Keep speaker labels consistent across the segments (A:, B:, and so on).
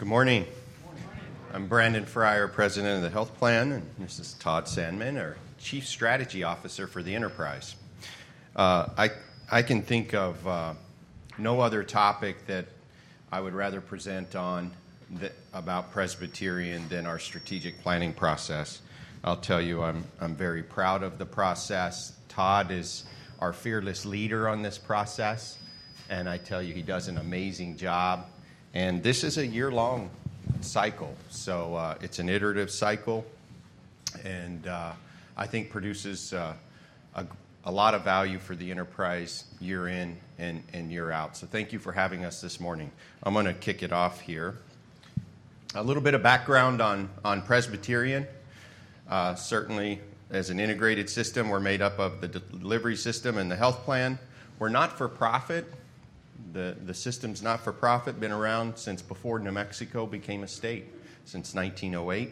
A: Good morning. I'm Brandon Fryer, President of the Health Plan, and this is Todd Sandman, our Chief Strategy Officer for the enterprise. I can think of no other topic that I would rather present on about Presbyterian than our strategic planning process. I'll tell you, I'm very proud of the process. Todd is our fearless leader on this process, and I tell you, he does an amazing job. And this is a year-long cycle, so it's an iterative cycle, and I think produces a lot of value for the enterprise year in and year out. So thank you for having us this morning. I'm going to kick it off here. A little bit of background on Presbyterian. Certainly, as an integrated system, we're made up of the delivery system and the health plan. We're not-for-profit. The system's not-for-profit, been around since before New Mexico became a state, since 1908.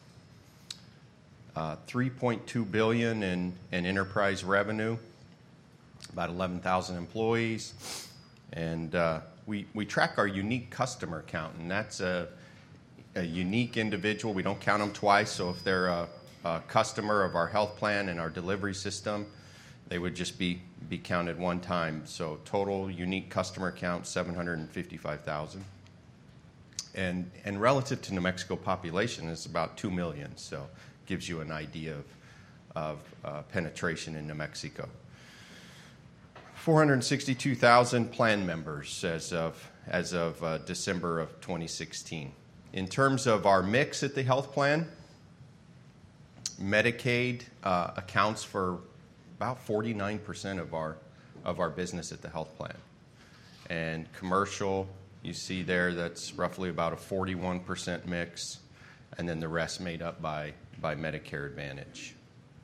A: $3.2 billion in enterprise revenue, about 11,000 employees, and we track our unique customer count, and that's a unique individual. We don't count them twice, so if they're a customer of our health plan and our delivery system, they would just be counted one time. So total unique customer count, 755,000. And relative to New Mexico population, it's about 2 million. So gives you an idea of penetration in New Mexico. 462,000 plan members as of December of 2016. In terms of our mix at the health plan, Medicaid accounts for about 49% of our business at the health plan. And commercial, you see there, that's roughly about a 41% mix, and then the rest made up by Medicare Advantage.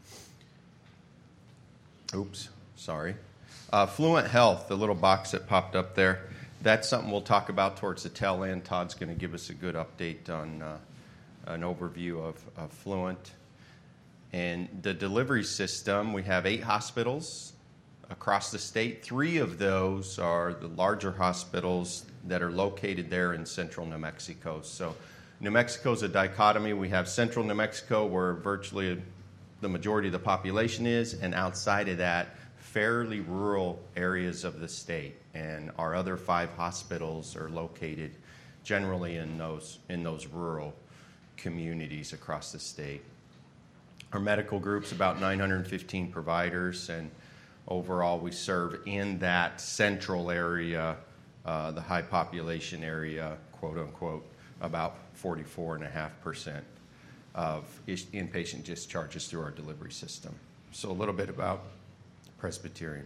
A: Oops, sorry. Fluent Health, the little box that popped up there, that's something we'll talk about towards the tail end. Todd's going to give us a good update on an overview of Fluent. And the delivery system, we have 8 hospitals across the state. 3 of those are the larger hospitals that are located there in central New Mexico. So New Mexico is a dichotomy. We have central New Mexico, where virtually the majority of the population is, and outside of that, fairly rural areas of the state. And our other 5 hospitals are located generally in those rural communities across the state. Our medical group's about 915 providers, and overall we serve in that central area, the high population area, quote unquote, about 44.5% of inpatient discharges through our delivery system. So a little bit about Presbyterian.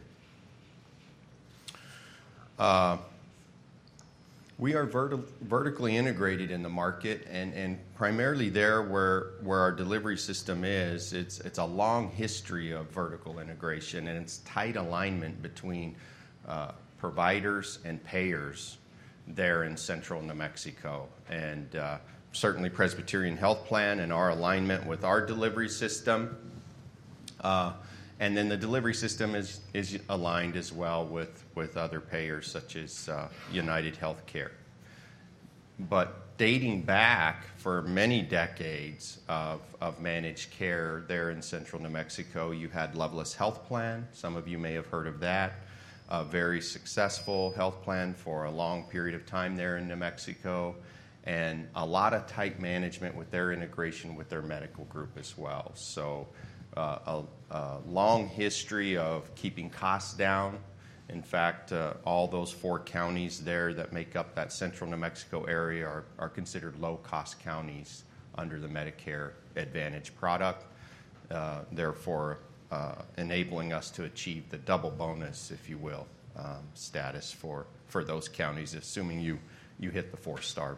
A: We are vertically integrated in the market, and primarily there where our delivery system is, it's a long history of vertical integration, and it's tight alignment between providers and payers there in central New Mexico. And certainly Presbyterian Health Plan and our alignment with our delivery system. And then the delivery system is aligned as well with other payers such as United Healthcare. But dating back for many decades of managed care there in central New Mexico, you had Loveless Health Plan. Some of you may have heard of that. A very successful health plan for a long period of time there in New Mexico, and a lot of tight management with their integration with their medical group as well. So a long history of keeping costs down. In fact, all those 4 counties there that make up that central New Mexico area are considered low-cost counties under the Medicare Advantage product, therefore enabling us to achieve the double bonus, if you will, status for those counties, assuming you hit the 4-star.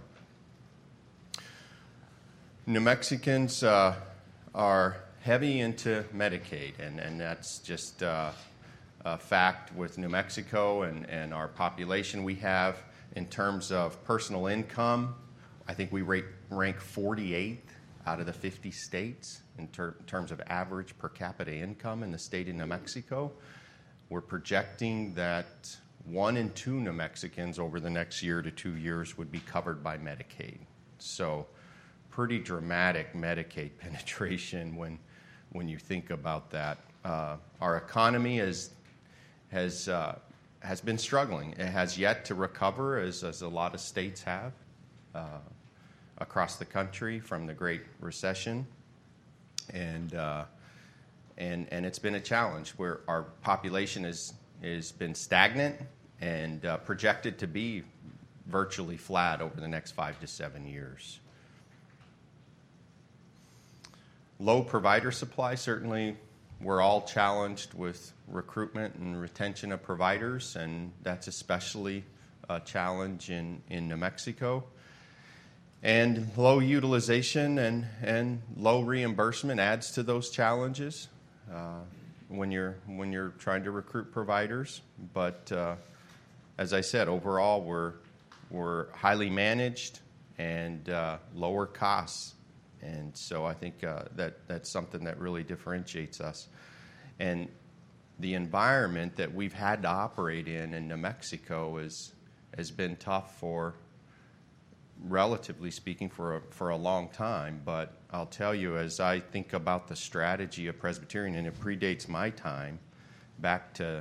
A: New Mexicans are heavy into Medicaid, and that's just a fact with New Mexico and our population we have in terms of personal income. I think we rank 48th out of the 50 states in terms of average per capita income in the state of New Mexico. We're projecting that 1 in 2 New Mexicans over the next year to 2 years would be covered by Medicaid. So pretty dramatic Medicaid penetration when you think about that. Our economy has been struggling. It has yet to recover, as a lot of states have across the country from the Great Recession, and it's been a challenge where our population has been stagnant and projected to be virtually flat over the next 5 to 7 years. Low provider supply, certainly we're all challenged with recruitment and retention of providers, and that's especially a challenge in New Mexico. And low utilization and low reimbursement adds to those challenges when you're trying to recruit providers. But as I said, overall we're highly managed and lower costs. And so I think that's something that really differentiates us. And the environment that we've had to operate in New Mexico has been tough for, relatively speaking, for a long time. But I'll tell you, as I think about the strategy of Presbyterian, and it predates my time, back to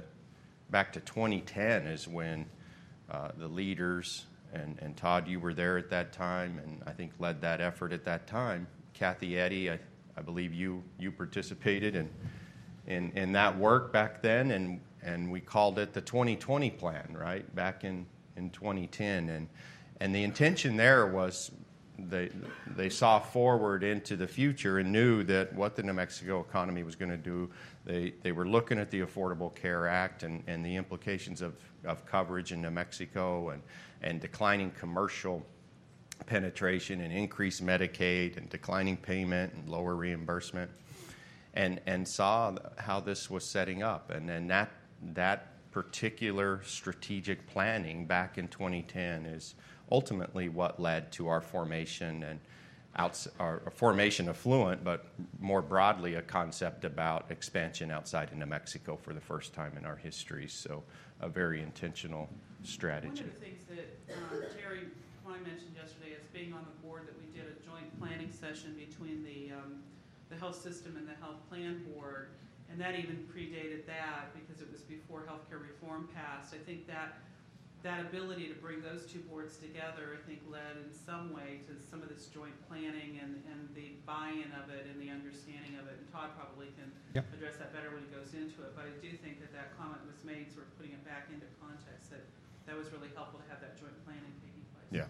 A: 2010 is when the leaders, and Todd, you were there at that time, and I think led that effort at that time. Kathy Eddy, I believe you participated in that work back then, and we called it the 2020 plan, right, back in 2010. And the intention there was they saw forward into the future and knew that what the New Mexico economy was going to do. They were looking at the Affordable Care Act and the implications of coverage in New Mexico and declining commercial penetration and increased Medicaid and declining payment and lower reimbursement, and saw how this was setting up. And then that particular strategic planning back in 2010 is ultimately what led to our formation and our formation of Fluent, but more broadly a concept about expansion outside of New Mexico for the first time in our history. So a very intentional strategy.
B: One of the things that Terry Klein mentioned yesterday is being on the board that we did a joint planning session between the health system and the health plan board, and that even predated that because it was before healthcare reform passed. I think that ability to bring those two boards together, I think, led in some way to some of this joint planning and the buy-in of it and the understanding of it. And Todd probably can address that better when he goes into it. But I do think that comment was made, sort of putting it back into context, that was really helpful to have that joint planning taking place.
A: Yeah.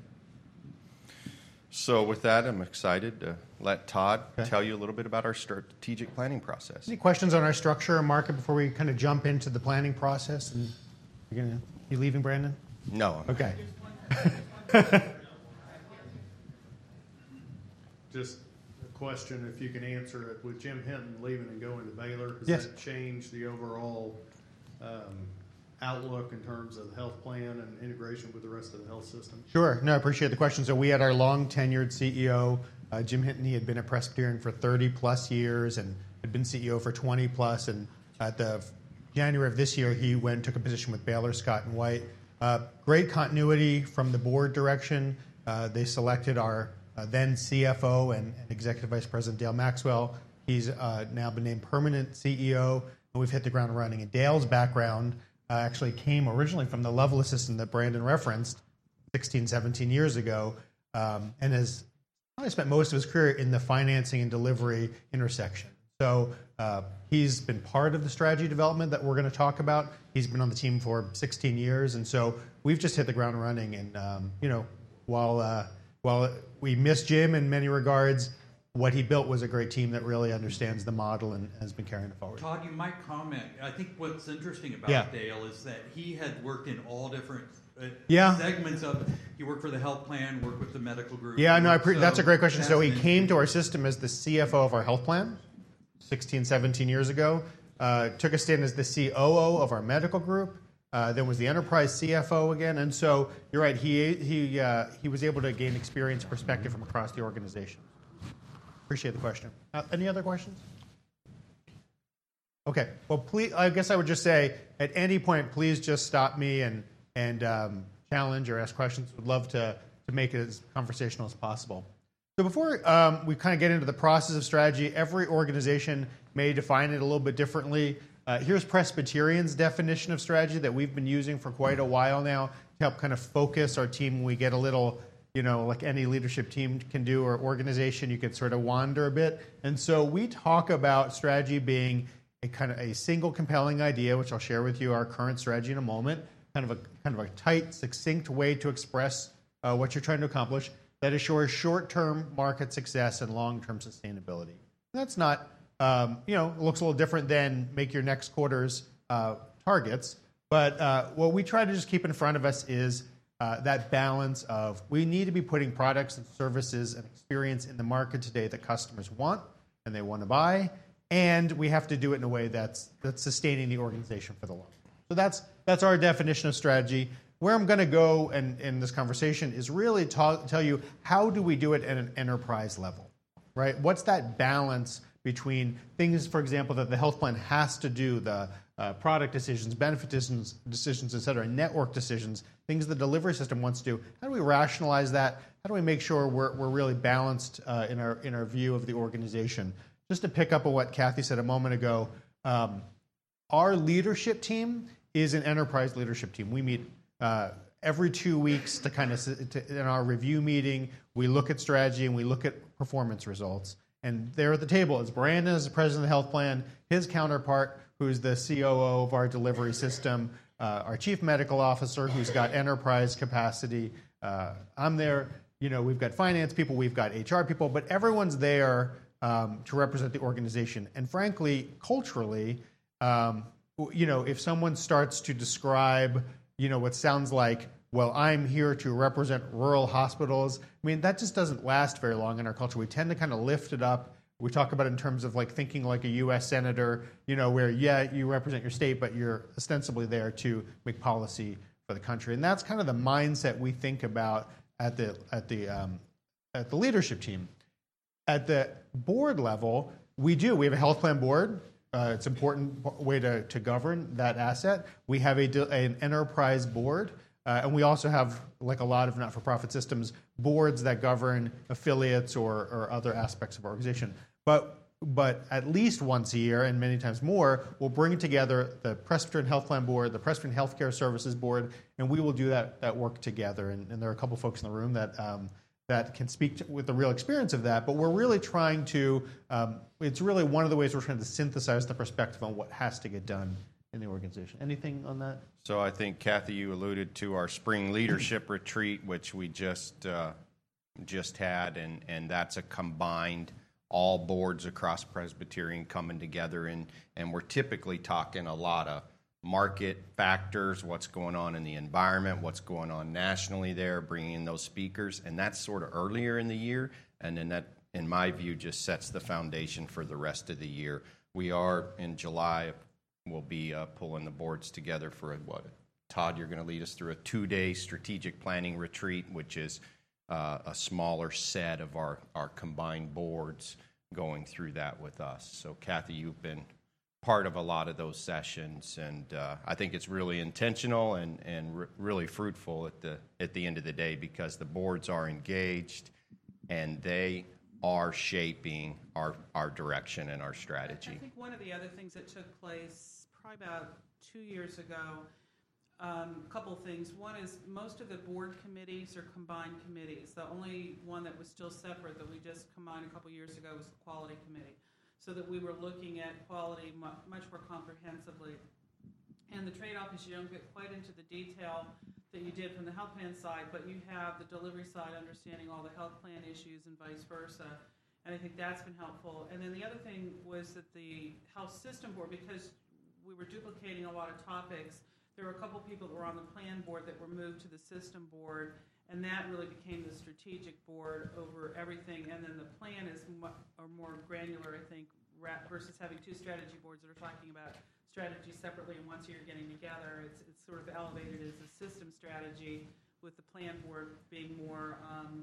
A: So with that, I'm excited to let Todd tell you a little bit about our strategic planning process.
C: Any questions on our structure or market before we kind of jump into the planning process? And you leaving, Brandon?
A: No.
C: Okay.
D: Just a question, if you can answer it. With Jim Hinton leaving and going to Baylor, has
C: Yes.
D: that changed the overall outlook in terms of the health plan and integration with the rest of the health system?
C: Sure. No, I appreciate the question. So we had our long-tenured CEO, Jim Hinton. He had been at Presbyterian for 30-plus years and had been CEO for 20-plus. And at the January of this year, he went and took a position with Baylor Scott and White. Great continuity from the board direction. They selected our then CFO and Executive Vice President Dale Maxwell. He's now been named permanent CEO, and we've hit the ground running. And Dale's background actually came originally from the Lovelace system that Brandon referenced 16, 17 years ago, and has probably spent most of his career in the financing and delivery intersection. So he's been part of the strategy development that we're going to talk about. He's been on the team for 16 years, and so we've just hit the ground running. And while we miss Jim in many regards, what he built was a great team that really understands the model and has been carrying it forward.
E: Todd, you might comment. I think what's interesting about Dale is that he had worked in all different segments of. He worked for the health plan, worked with the medical group.
C: Yeah, no, that's a great question. So he came to our system as the CFO of our health plan 16, 17 years ago. Took a stint as the COO of our medical group. Then was the enterprise CFO again. And so you're right. He was able to gain experience and perspective from across the organization. Appreciate the question. Any other questions? Okay. Well, please, I guess I would just say at any point, please just stop me and challenge or ask questions. Would love to to make it as conversational as possible. So before we kind of get into the process of strategy, every organization may define it a little bit differently. Here's Presbyterian's definition of strategy that we've been using for quite a while now to help kind of focus our team when we get a little, like any leadership team can do or organization, you can sort of wander a bit. And so we talk about strategy being a kind of a single compelling idea, which I'll share with you our current strategy in a moment, kind of a tight, succinct way to express what you're trying to accomplish that assures short-term market success and long-term sustainability. That's not, it looks a little different than make your next quarter's targets, but what we try to just keep in front of us is that balance of we need to be putting products and services and experience in the market today that customers want and they want to buy, and we have to do it in a way that's sustaining the organization for the long term. So that's our definition of strategy. Where I'm going to go in this conversation is really tell you how do we do it at an enterprise level, right? What's that balance between things, for example, that the health plan has to do, the product decisions, benefit decisions, et cetera, network decisions, things the delivery system wants to do. How do we rationalize that? How do we make sure we're really balanced in our view of the organization? Just to pick up on what Kathy said a moment ago, our leadership team is an enterprise leadership team. We meet every 2 weeks in our review meeting. We look at strategy and we look at performance results. And there at the table is Brandon as the president of the health plan, his counterpart, who's the COO of our delivery system, our chief medical officer, who's got enterprise capacity. I'm there. We've got finance people, we've got HR people, but everyone's there to represent the organization. And frankly, culturally, if someone starts to describe what sounds like, well, I'm here to represent rural hospitals. I mean, that just doesn't last very long in our culture. We tend to kind of lift it up. We talk about it in terms of like thinking like a U.S. senator, where, you represent your state, but you're ostensibly there to make policy for the country. And that's kind of the mindset we think about at the leadership team. At the board level, we have a health plan board. It's an important way to govern that asset. We have an enterprise board, and we also have, like a lot of not-for-profit systems, boards that govern affiliates or other aspects of our organization. But at least once a year, and many times more, we'll bring together the Presbyterian Health Plan Board, the Presbyterian Healthcare Services Board, and we will do that work together. And there are a couple folks in the room that can speak with the real experience of that, but we're really trying to, it's really one of the ways we're trying to synthesize the perspective on what has to get done in the organization. Anything on that?
A: So I think, Kathy, you alluded to our spring leadership retreat, which we just had, and that's a combined all boards across Presbyterian coming together, and we're typically talking a lot of market factors, what's going on in the environment, what's going on nationally there, bringing in those speakers, and that's sort of earlier in the year, and then that, in my view, just sets the foundation for the rest of the year. We are, in July, we'll be pulling the boards together for Todd, you're going to lead us through a 2-day strategic planning retreat, which is a smaller set of our combined boards going through that with us. So, Kathy, you've been part of a lot of those sessions, and I think it's really intentional and really fruitful at the end of the day, because the boards are engaged and they are shaping our direction and our strategy.
B: I think one of the other things that took place probably about 2 years ago, a couple things. One is most of the board committees are combined committees. The only one that was still separate that we just combined a couple years ago was the quality committee, so that we were looking at quality much more comprehensively. And the trade-off is you don't get quite into the detail that you did from the health plan side, but you have the delivery side understanding all the health plan issues and vice versa. And I think that's been helpful. And then the other thing was that the health system board, because we were duplicating a lot of topics, there were a couple people that were on the plan board that were moved to the system board, and that really became the strategic board over everything. And then the plan is more granular, I think, versus having two strategy boards that are talking about strategy separately, and once you're getting together, it's sort of elevated as a system strategy, with the plan board being more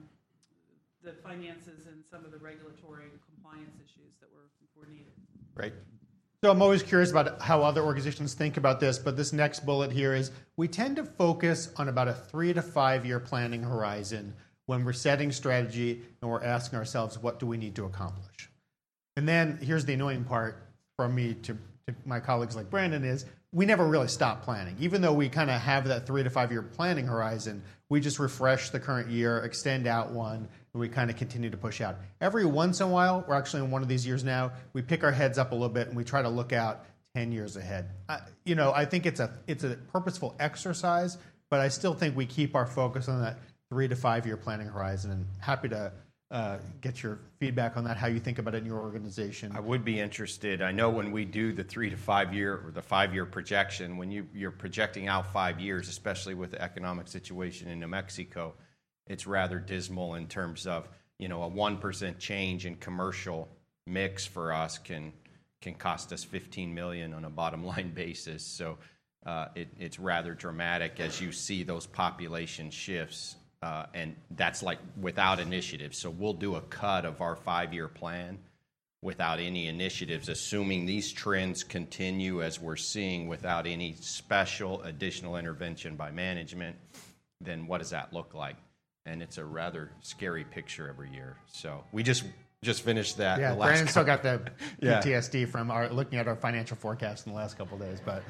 B: the finances and some of the regulatory compliance issues that were needed.
C: Right. So I'm always curious about how other organizations think about this, but this next bullet here is we tend to focus on about a 3 to 5 year planning horizon when we're setting strategy and we're asking ourselves, what do we need to accomplish? And then here's the annoying part from me to my colleagues like Brandon is we never really stop planning. Even though we kind of have that 3 to 5 year planning horizon, we just refresh the current year, extend out one, and we kind of continue to push out. Every once in a while, we're actually in one of these years now, we pick our heads up a little bit and we try to look out 10 years ahead. I think it's a purposeful exercise, but I still think we keep our focus on that 3 to 5 year planning horizon, and happy to get your feedback on that, how you think about it in your organization.
A: I would be interested. I know when we do the 3 to 5 year or the 5 year projection, when you're projecting out 5 years, especially with the economic situation in New Mexico, it's rather dismal in terms of, a 1% change in commercial mix for us can cost us $15 million on a bottom line basis. So it's rather dramatic as you see those population shifts. And that's like without initiatives. So we'll do a cut of our 5 year plan without any initiatives, assuming these trends continue as we're seeing without any special additional intervention by management. Then what does that look like? And it's a rather scary picture every year. So we just finished that.
C: Yeah, Brandon still got the PTSD from looking at our financial forecast in the last couple of days. But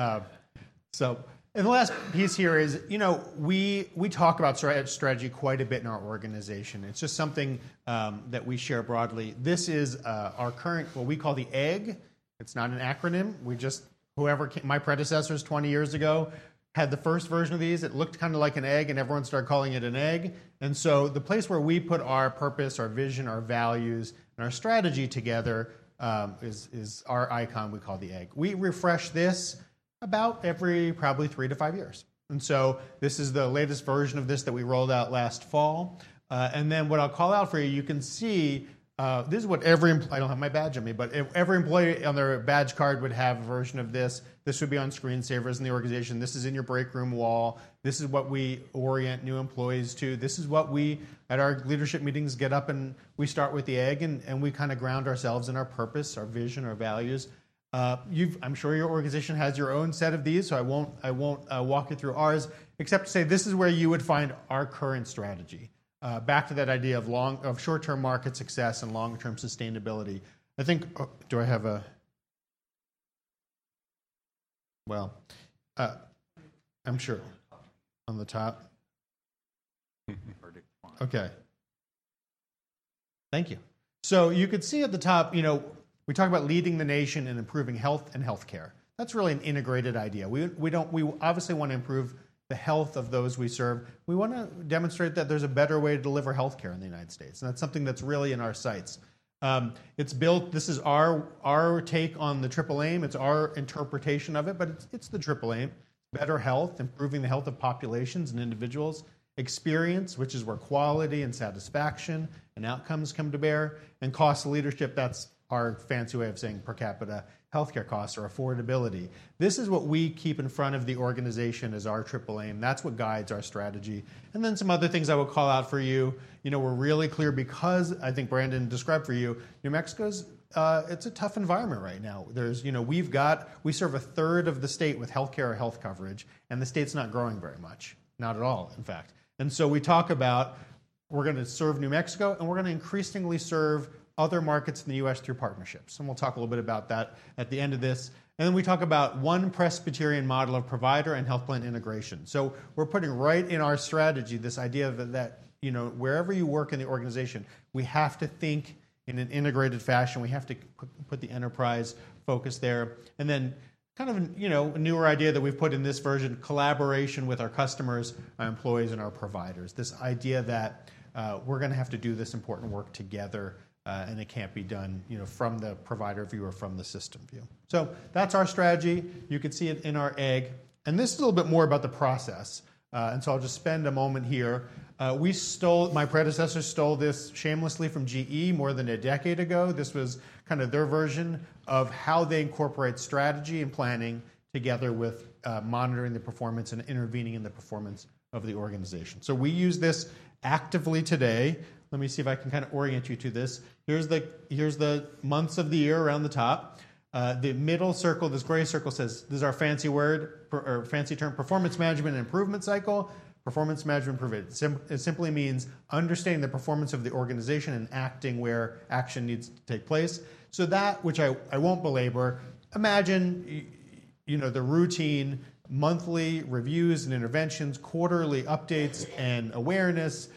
C: and the last piece here is, we talk about strategy quite a bit in our organization. It's just something that we share broadly. This is our current, what we call the EGG. It's not an acronym. My predecessors 20 years ago had the first version of these. It looked kind of like an egg, and everyone started calling it an egg. And so the place where we put our purpose, our vision, our values, and our strategy together is our icon we call the egg. We refresh this about every probably 3 to 5 years. And so this is the latest version of this that we rolled out last fall. And then what I'll call out for you, you can see, this is what I don't have my badge on me, but every employee on their badge card would have a version of this. This would be on screensavers in the organization. This is in your break room wall. This is what we orient new employees to. This is what we, at our leadership meetings, get up and we start with the egg, and we kind of ground ourselves in our purpose, our vision, our values. I'm sure your organization has your own set of these, so I won't walk you through ours, except to say this is where you would find our current strategy. Back to that idea of short-term market success and long-term sustainability. I think, do I have a... Well, I'm sure. On the top? Okay. Thank you. So you could see at the top, we talk about leading the nation and improving health and healthcare. That's really an integrated idea. We obviously want to improve the health of those we serve. We want to demonstrate that there's a better way to deliver healthcare in the United States, and that's something that's really in our sights. It's built. This is our take on the triple aim. It's our interpretation of it, but it's the triple aim: better health, improving the health of populations and individuals; experience, which is where quality and satisfaction and outcomes come to bear; and cost leadership. That's our fancy way of saying per capita healthcare costs or affordability. This is what we keep in front of the organization as our triple aim. That's what guides our strategy. And then some other things I will call out for you. We're really clear because I think Brandon described for you, New Mexico's it's a tough environment right now. There's, we serve a third of the state with healthcare or health coverage, and the state's not growing very much, not at all, in fact. And so we talk about we're going to serve New Mexico, and we're going to increasingly serve other markets in the U.S. through partnerships. And we'll talk a little bit about that at the end of this. And then we talk about one Presbyterian model of provider and health plan integration. So we're putting right in our strategy this idea that wherever you work in the organization, we have to think in an integrated fashion. We have to put the enterprise focus there. And then kind of a newer idea that we've put in this version, collaboration with our customers, our employees, and our providers. This idea that we're going to have to do this important work together. And it can't be done, from the provider view or from the system view. So that's our strategy. You can see it in our egg. And this is a little bit more about the process. And so I'll just spend a moment here. My predecessors stole this shamelessly from GE more than a decade ago. This was kind of their version of how they incorporate strategy and planning together with monitoring the performance and intervening in the performance of the organization. So we use this actively today. Let me see if I can kind of orient you to this. Here's the months of the year around the top. The middle circle, this gray circle says, this is our fancy word, or fancy term, performance management and improvement cycle. Performance management improvement. It simply means understanding the performance of the organization and acting where action needs to take place. So that, which I won't belabor, imagine the routine monthly reviews and interventions, quarterly updates and awareness,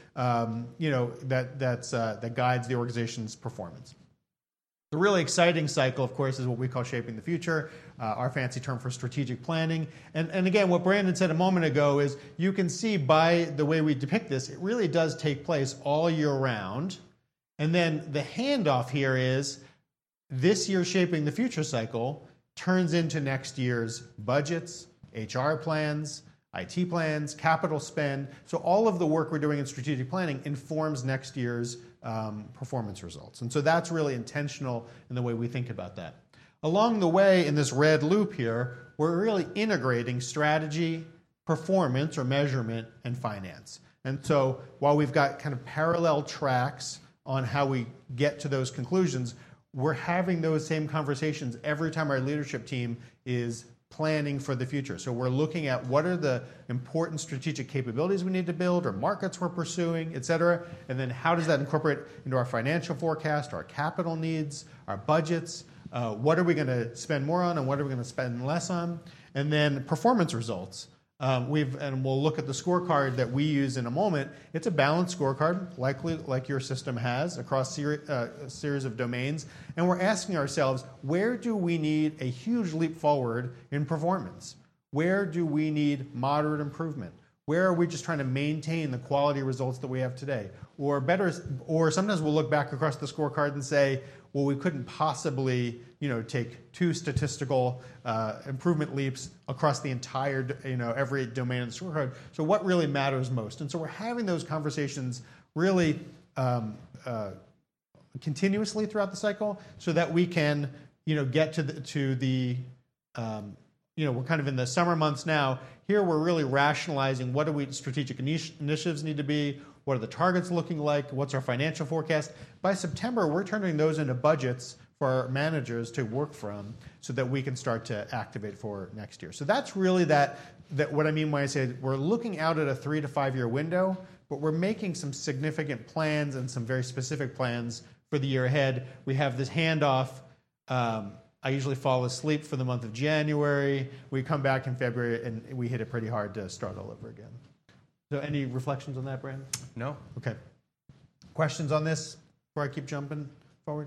C: that guides the organization's performance. The really exciting cycle, of course, is what we call shaping the future, our fancy term for strategic planning. And again, what Brandon said a moment ago is you can see by the way we depict this, it really does take place all year round. And then the handoff here is this year's shaping the future cycle turns into next year's budgets, HR plans, IT plans, capital spend. So all of the work we're doing in strategic planning informs next year's performance results. And so that's really intentional in the way we think about that. Along the way, in this red loop here, we're really integrating strategy, performance or measurement, and finance. And so while we've got kind of parallel tracks on how we get to those conclusions, we're having those same conversations every time our leadership team is planning for the future. So we're looking at what are the important strategic capabilities we need to build or markets we're pursuing, et cetera, and then how does that incorporate into our financial forecast, our capital needs, our budgets, what are we going to spend more on and what are we going to spend less on, and then performance results. And we'll look at the scorecard that we use in a moment. It's a balanced scorecard, likely like your system has, across a series of domains. And we're asking ourselves, where do we need a huge leap forward in performance? Where do we need moderate improvement? Where are we just trying to maintain the quality results that we have today? Or sometimes we'll look back across the scorecard and say, well, we couldn't possibly, take 2 statistical improvement leaps across the entire, every domain of the scorecard. So what really matters most? And so we're having those conversations really continuously throughout the cycle, so that we can, get to the we're kind of in the summer months now. Here we're really rationalizing what do we strategic initiatives need to be, what are the targets looking like, what's our financial forecast. By September, we're turning those into budgets for our managers to work from so that we can start to activate for next year. So that's really that what I mean when I say we're looking out at a 3 to 5 year window, but we're making some significant plans and some very specific plans for the year ahead. We have this handoff. I usually fall asleep for the month of January. We come back in February, and we hit it pretty hard to start all over again. So any reflections on that, Brandon?
A: No.
C: Okay. Questions on this before I keep jumping forward?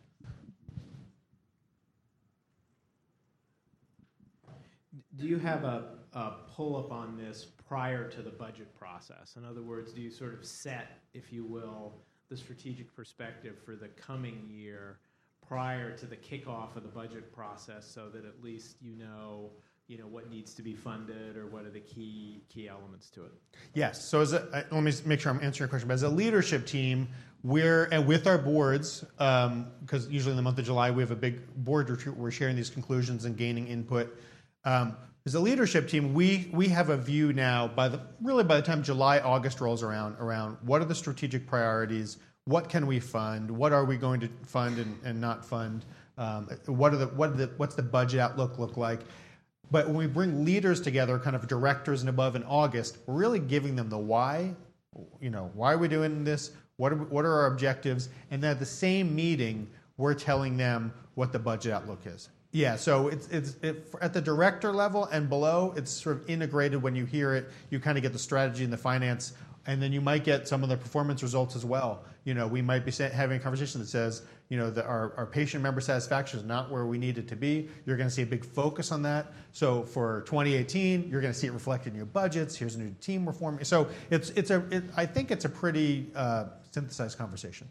F: Do you have a pull-up on this prior to the budget process? In other words, do you sort of set, if you will, the strategic perspective for the coming year prior to the kickoff of the budget process, so that at least you know what needs to be funded or what are the key elements to it?
C: Yes. So let me make sure I'm answering your question. But as a leadership team, and with our boards, because usually in the month of July we have a big board retreat where we're sharing these conclusions and gaining input. As a leadership team, we have a view now by the time July, August rolls around what are the strategic priorities, what can we fund, what are we going to fund and not fund, what's the budget outlook look like. But when we bring leaders together, kind of directors and above in August, we're really giving them the why. Why are we doing this? What are our objectives? And then at the same meeting, we're telling them what the budget outlook is. Yeah, so it's at the director level and below, it's sort of integrated. When you hear it, you kind of get the strategy and the finance, and then you might get some of the performance results as well. We might be having a conversation that says, that our patient member satisfaction is not where we need it to be. You're going to see a big focus on that. So for 2018, you're going to see it reflected in your budgets. Here's a new team we're forming. So I think it's a pretty synthesized conversation.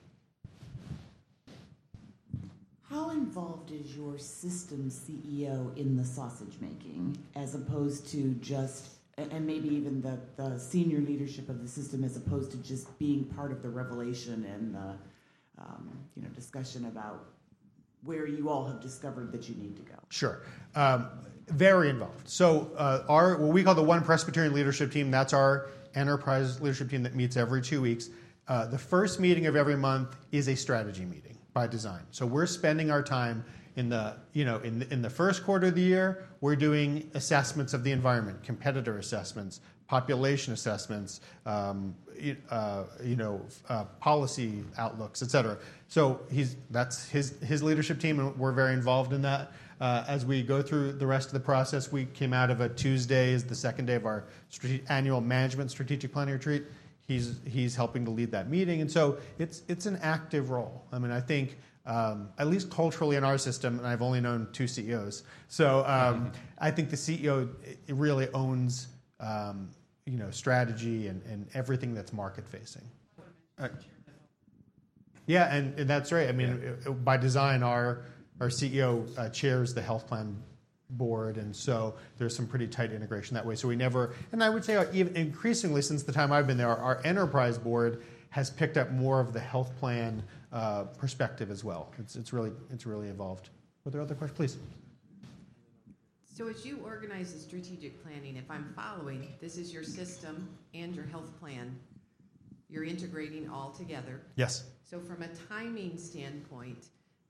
G: How involved is your system CEO in the sausage making, as opposed to just, and maybe even the senior leadership of the system, as opposed to just being part of the revelation and the discussion about where you all have discovered that you need to go?
C: Sure. Very involved. So what we call the One Presbyterian Leadership Team, that's our enterprise leadership team that meets every 2 weeks. The first meeting of every month is a strategy meeting by design. So we're spending our time in the first quarter of the year. We're doing assessments of the environment, competitor assessments, population assessments, policy outlooks, et cetera. So that's his leadership team, and we're very involved in that. As we go through the rest of the process, we came out of a Tuesday is the second day of our annual management strategic planning retreat. He's helping to lead that meeting, and so it's an active role. I mean, I think at least culturally in our system, and I've only known 2 CEOs, so I think the CEO really owns strategy and everything that's market facing. Yeah, and that's right. I mean, by design, our CEO chairs the health plan board, and so there's some pretty tight integration that way. So we never, and I would say even increasingly since the time I've been there, our enterprise board has picked up more of the health plan perspective as well. It's really evolved. Were there other questions, please?
H: So as you organize the strategic planning, if I'm following, this is your system and your health plan. You're integrating all together.
C: Yes.
H: So from a timing standpoint,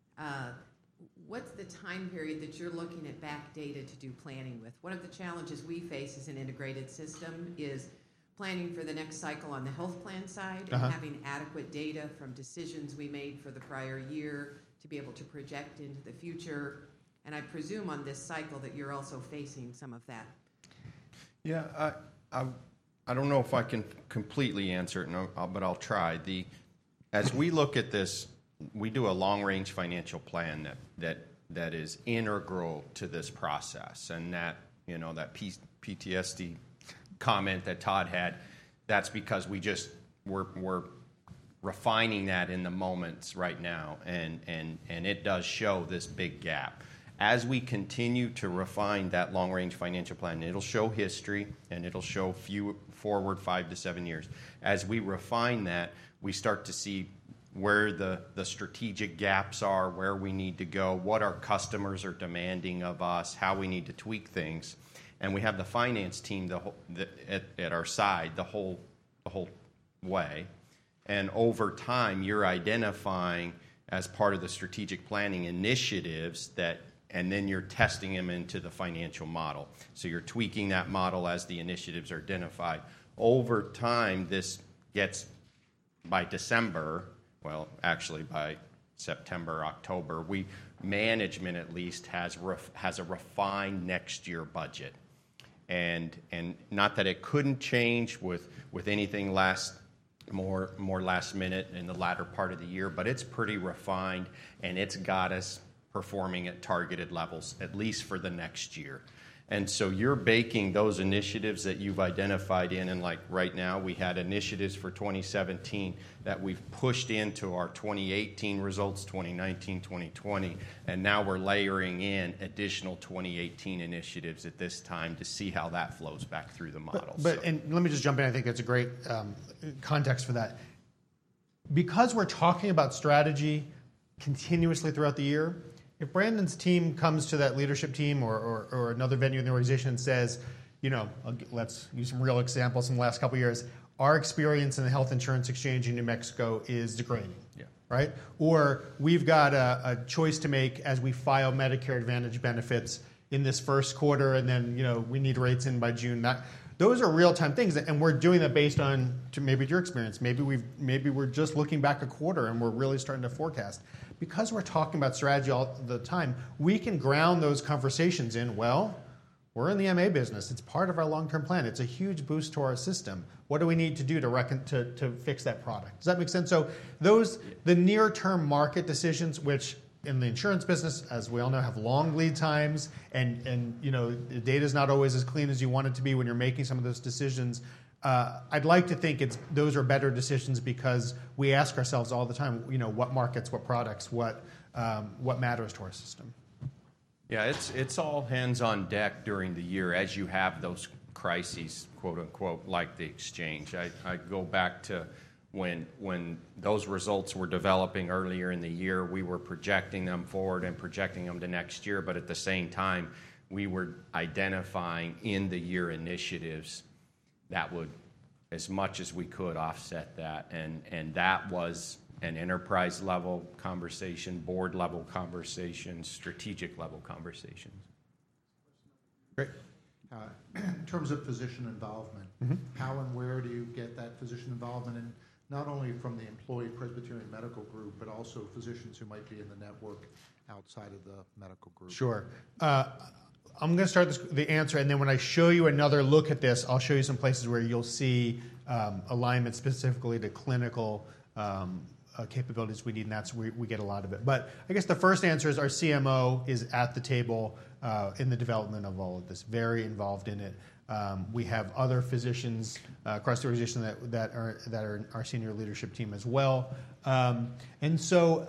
H: what's the time period that you're looking at back data to do planning with? One of the challenges we face as an integrated system is planning for the next cycle on the health plan side and having adequate data from decisions we made for the prior year to be able to project into the future. And I presume on this cycle that you're also facing some of that.
A: Yeah, I don't know if I can completely answer it, but I'll try. As we look at this, we do a long-range financial plan that is integral to this process, and that PTSD comment that Todd had, that's because we're refining that in the moments right now, and it does show this big gap. As we continue to refine that long-range financial plan, it'll show history and it'll show forward 5 to 7 years. As we refine that, we start to see where the strategic gaps are, where we need to go, what our customers are demanding of us, how we need to tweak things. And we have the finance team at our side the whole way. And over time, you're identifying as part of the strategic planning initiatives and then you're testing them into the financial model. So you're tweaking that model as the initiatives are identified. Over time, this gets, by December, well, actually by September, October, management at least has a refined next year budget. And not that it couldn't change with anything more last minute in the latter part of the year, but it's pretty refined, and it's got us performing at targeted levels, at least for the next year. And so you're baking those initiatives that you've identified in, and like right now, we had initiatives for 2017 that we've pushed into our 2018 results, 2019, 2020, and now we're layering in additional 2018 initiatives at this time to see how that flows back through the model.
C: And let me just jump in. I think that's a great context for that. Because we're talking about strategy continuously throughout the year, if Brandon's team comes to that leadership team or another venue in the organization and says, let's use some real examples from the last couple of years, our experience in the health insurance exchange in New Mexico is degrading, right? Or we've got a choice to make as we file Medicare Advantage benefits in this first quarter, and then we need rates in by June. Those are real-time things, and we're doing that based on maybe your experience. Maybe we're just looking back a quarter and we're really starting to forecast. Because we're talking about strategy all the time, we can ground those conversations in, we're in the MA business. It's part of our long-term plan. It's a huge boost to our system. What do we need to do to fix that product? Does that make sense? So the near-term market decisions, which in the insurance business, as we all know, have long lead times, and the data is not always as clean as you want it to be when you're making some of those decisions. I'd like to think those are better decisions because we ask ourselves all the time, what markets, what products, what matters to our system.
A: Yeah, it's all hands on deck during the year as you have those crises, quote unquote, like the exchange. I go back to when those results were developing earlier in the year. We were projecting them forward and projecting them to next year, but at the same time, we were identifying in the year initiatives that would, as much as we could, offset that. And that was an enterprise level conversation, board level conversation, strategic level conversations.
C: Great.
I: In terms of physician involvement, how and where do you get that physician involvement? And not only from the employee Presbyterian Medical Group, but also physicians who might be in the network outside of the medical group.
C: Sure. I'm going to start the answer, and then when I show you another look at this, I'll show you some places where you'll see alignment specifically to clinical capabilities we need, and that's where we get a lot of it. But I guess the first answer is our CMO is at the table in the development of all of this, very involved in it. We have other physicians across the organization that are our senior leadership team as well. And so,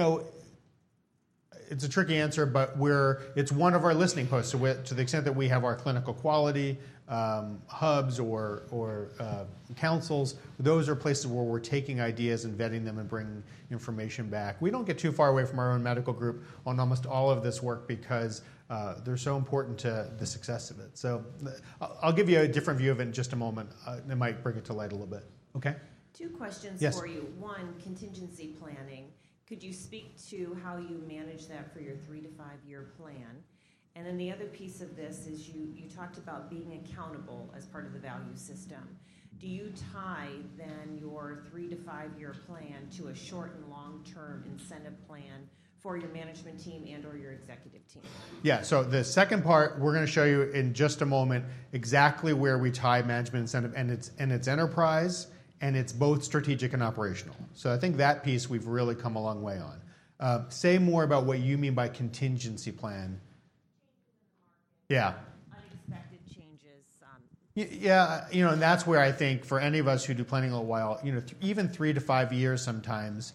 C: it's a tricky answer, but it's one of our listening posts. So to the extent that we have our clinical quality hubs or councils, those are places where we're taking ideas and vetting them and bringing information back. We don't get too far away from our own medical group on almost all of this work because they're so important to the success of it. So I'll give you a different view of it in just a moment. It might bring it to light a little bit. Okay?
J: 2 questions
C: Yes.
J: for you. One, contingency planning. Could you speak to how you manage that for your 3 to 5 year plan? And then the other piece of this is you talked about being accountable as part of the value system. Do you tie then your 3 to 5 year plan to a short and long-term incentive plan for your management team and or your executive team?
C: Yeah, so the second part, we're going to show you in just a moment exactly where we tie management incentive, and it's enterprise, and it's both strategic and operational. So I think that piece we've really come a long way on. Say more about what you mean by contingency plan. Yeah.
J: Unexpected changes.
C: Yeah, and that's where I think for any of us who do planning a little while, even 3 to 5 years sometimes,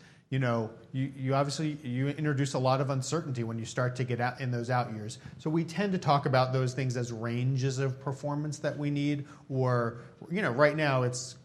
C: you obviously you introduce a lot of uncertainty when you start to get out in those out years. So we tend to talk about those things as ranges of performance that we need, or right now it's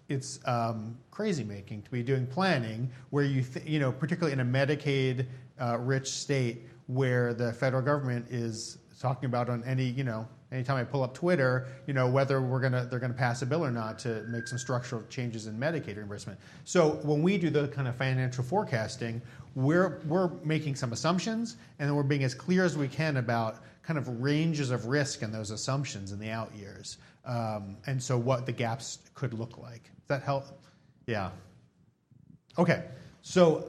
C: crazy making to be doing planning where particularly in a Medicaid rich state where the federal government is talking about on anytime I pull up Twitter, whether they're gonna pass a bill or not to make some structural changes in Medicaid reimbursement. So when we do the kind of financial forecasting, we're making some assumptions, and then we're being as clear as we can about kind of ranges of risk in those assumptions in the out years, and so what the gaps could look like. Does that help? Yeah. Okay. So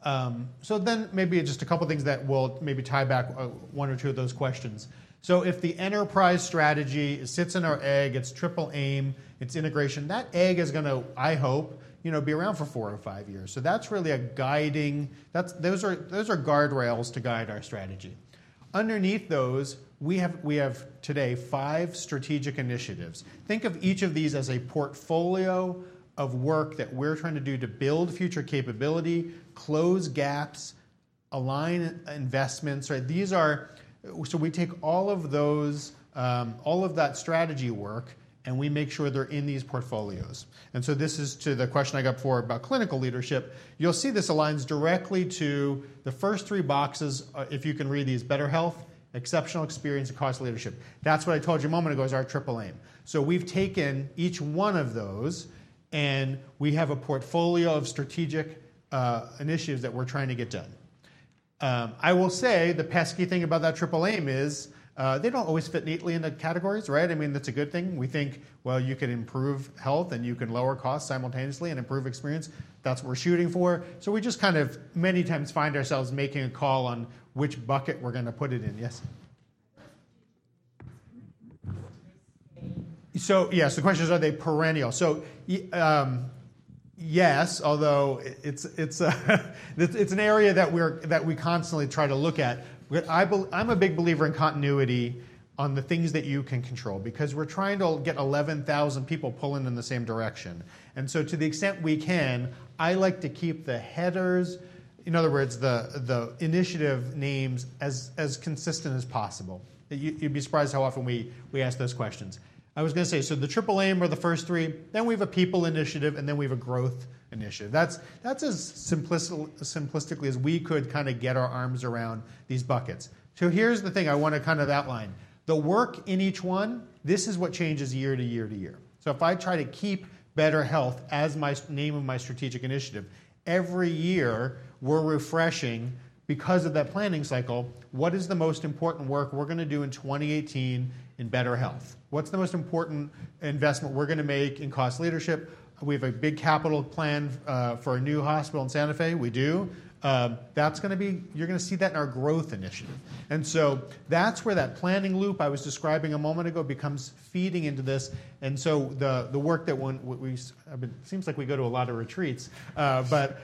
C: then maybe just a couple things that will maybe tie back one or two of those questions. So if the enterprise strategy sits in our egg, it's triple aim, it's integration, that egg is going to, I hope, be around for 4 or 5 years. So that's really a guiding, those are guardrails to guide our strategy. Underneath those, we have today 5 strategic initiatives. Think of each of these as a portfolio of work that we're trying to do to build future capability, close gaps, align investments. Right? So we take all of those, all of that strategy work, and we make sure they're in these portfolios. And so this is to the question I got before about clinical leadership. You'll see this aligns directly to the first 3 boxes, if you can read these: better health, exceptional experience, and cost leadership. That's what I told you a moment ago is our triple aim. So we've taken each one of those, and we have a portfolio of strategic initiatives that we're trying to get done. I will say the pesky thing about that triple aim is they don't always fit neatly into categories, right? I mean, that's a good thing. We think, well, you can improve health and you can lower costs simultaneously and improve experience. That's what we're shooting for. So we just kind of many times find ourselves making a call on which bucket we're going to put it in. Yes? So, yes, the question is, are they perennial? So, yes, although it's an area that we constantly try to look at. I'm a big believer in continuity on the things that you can control, because we're trying to get 11,000 people pulling in the same direction. And so to the extent we can, I like to keep the headers, in other words, the initiative names as consistent as possible. You'd be surprised how often we ask those questions. I was going to say, so the triple aim are the first 3, then we have a people initiative, and then we have a growth initiative. That's as simplistically as we could kind of get our arms around these buckets. So here's the thing I want to kind of outline. The work in each one, this is what changes year to year to year. So if I try to keep better health as my name of my strategic initiative, every year we're refreshing, because of that planning cycle, what is the most important work we're going to do in 2018 in better health? What's the most important investment we're going to make in cost leadership? We have a big capital plan for a new hospital in Santa Fe. We do. That's going to be, you're going to see that in our growth initiative. And so that's where that planning loop I was describing a moment ago becomes feeding into this. And so the work that seems like we go to a lot of retreats, but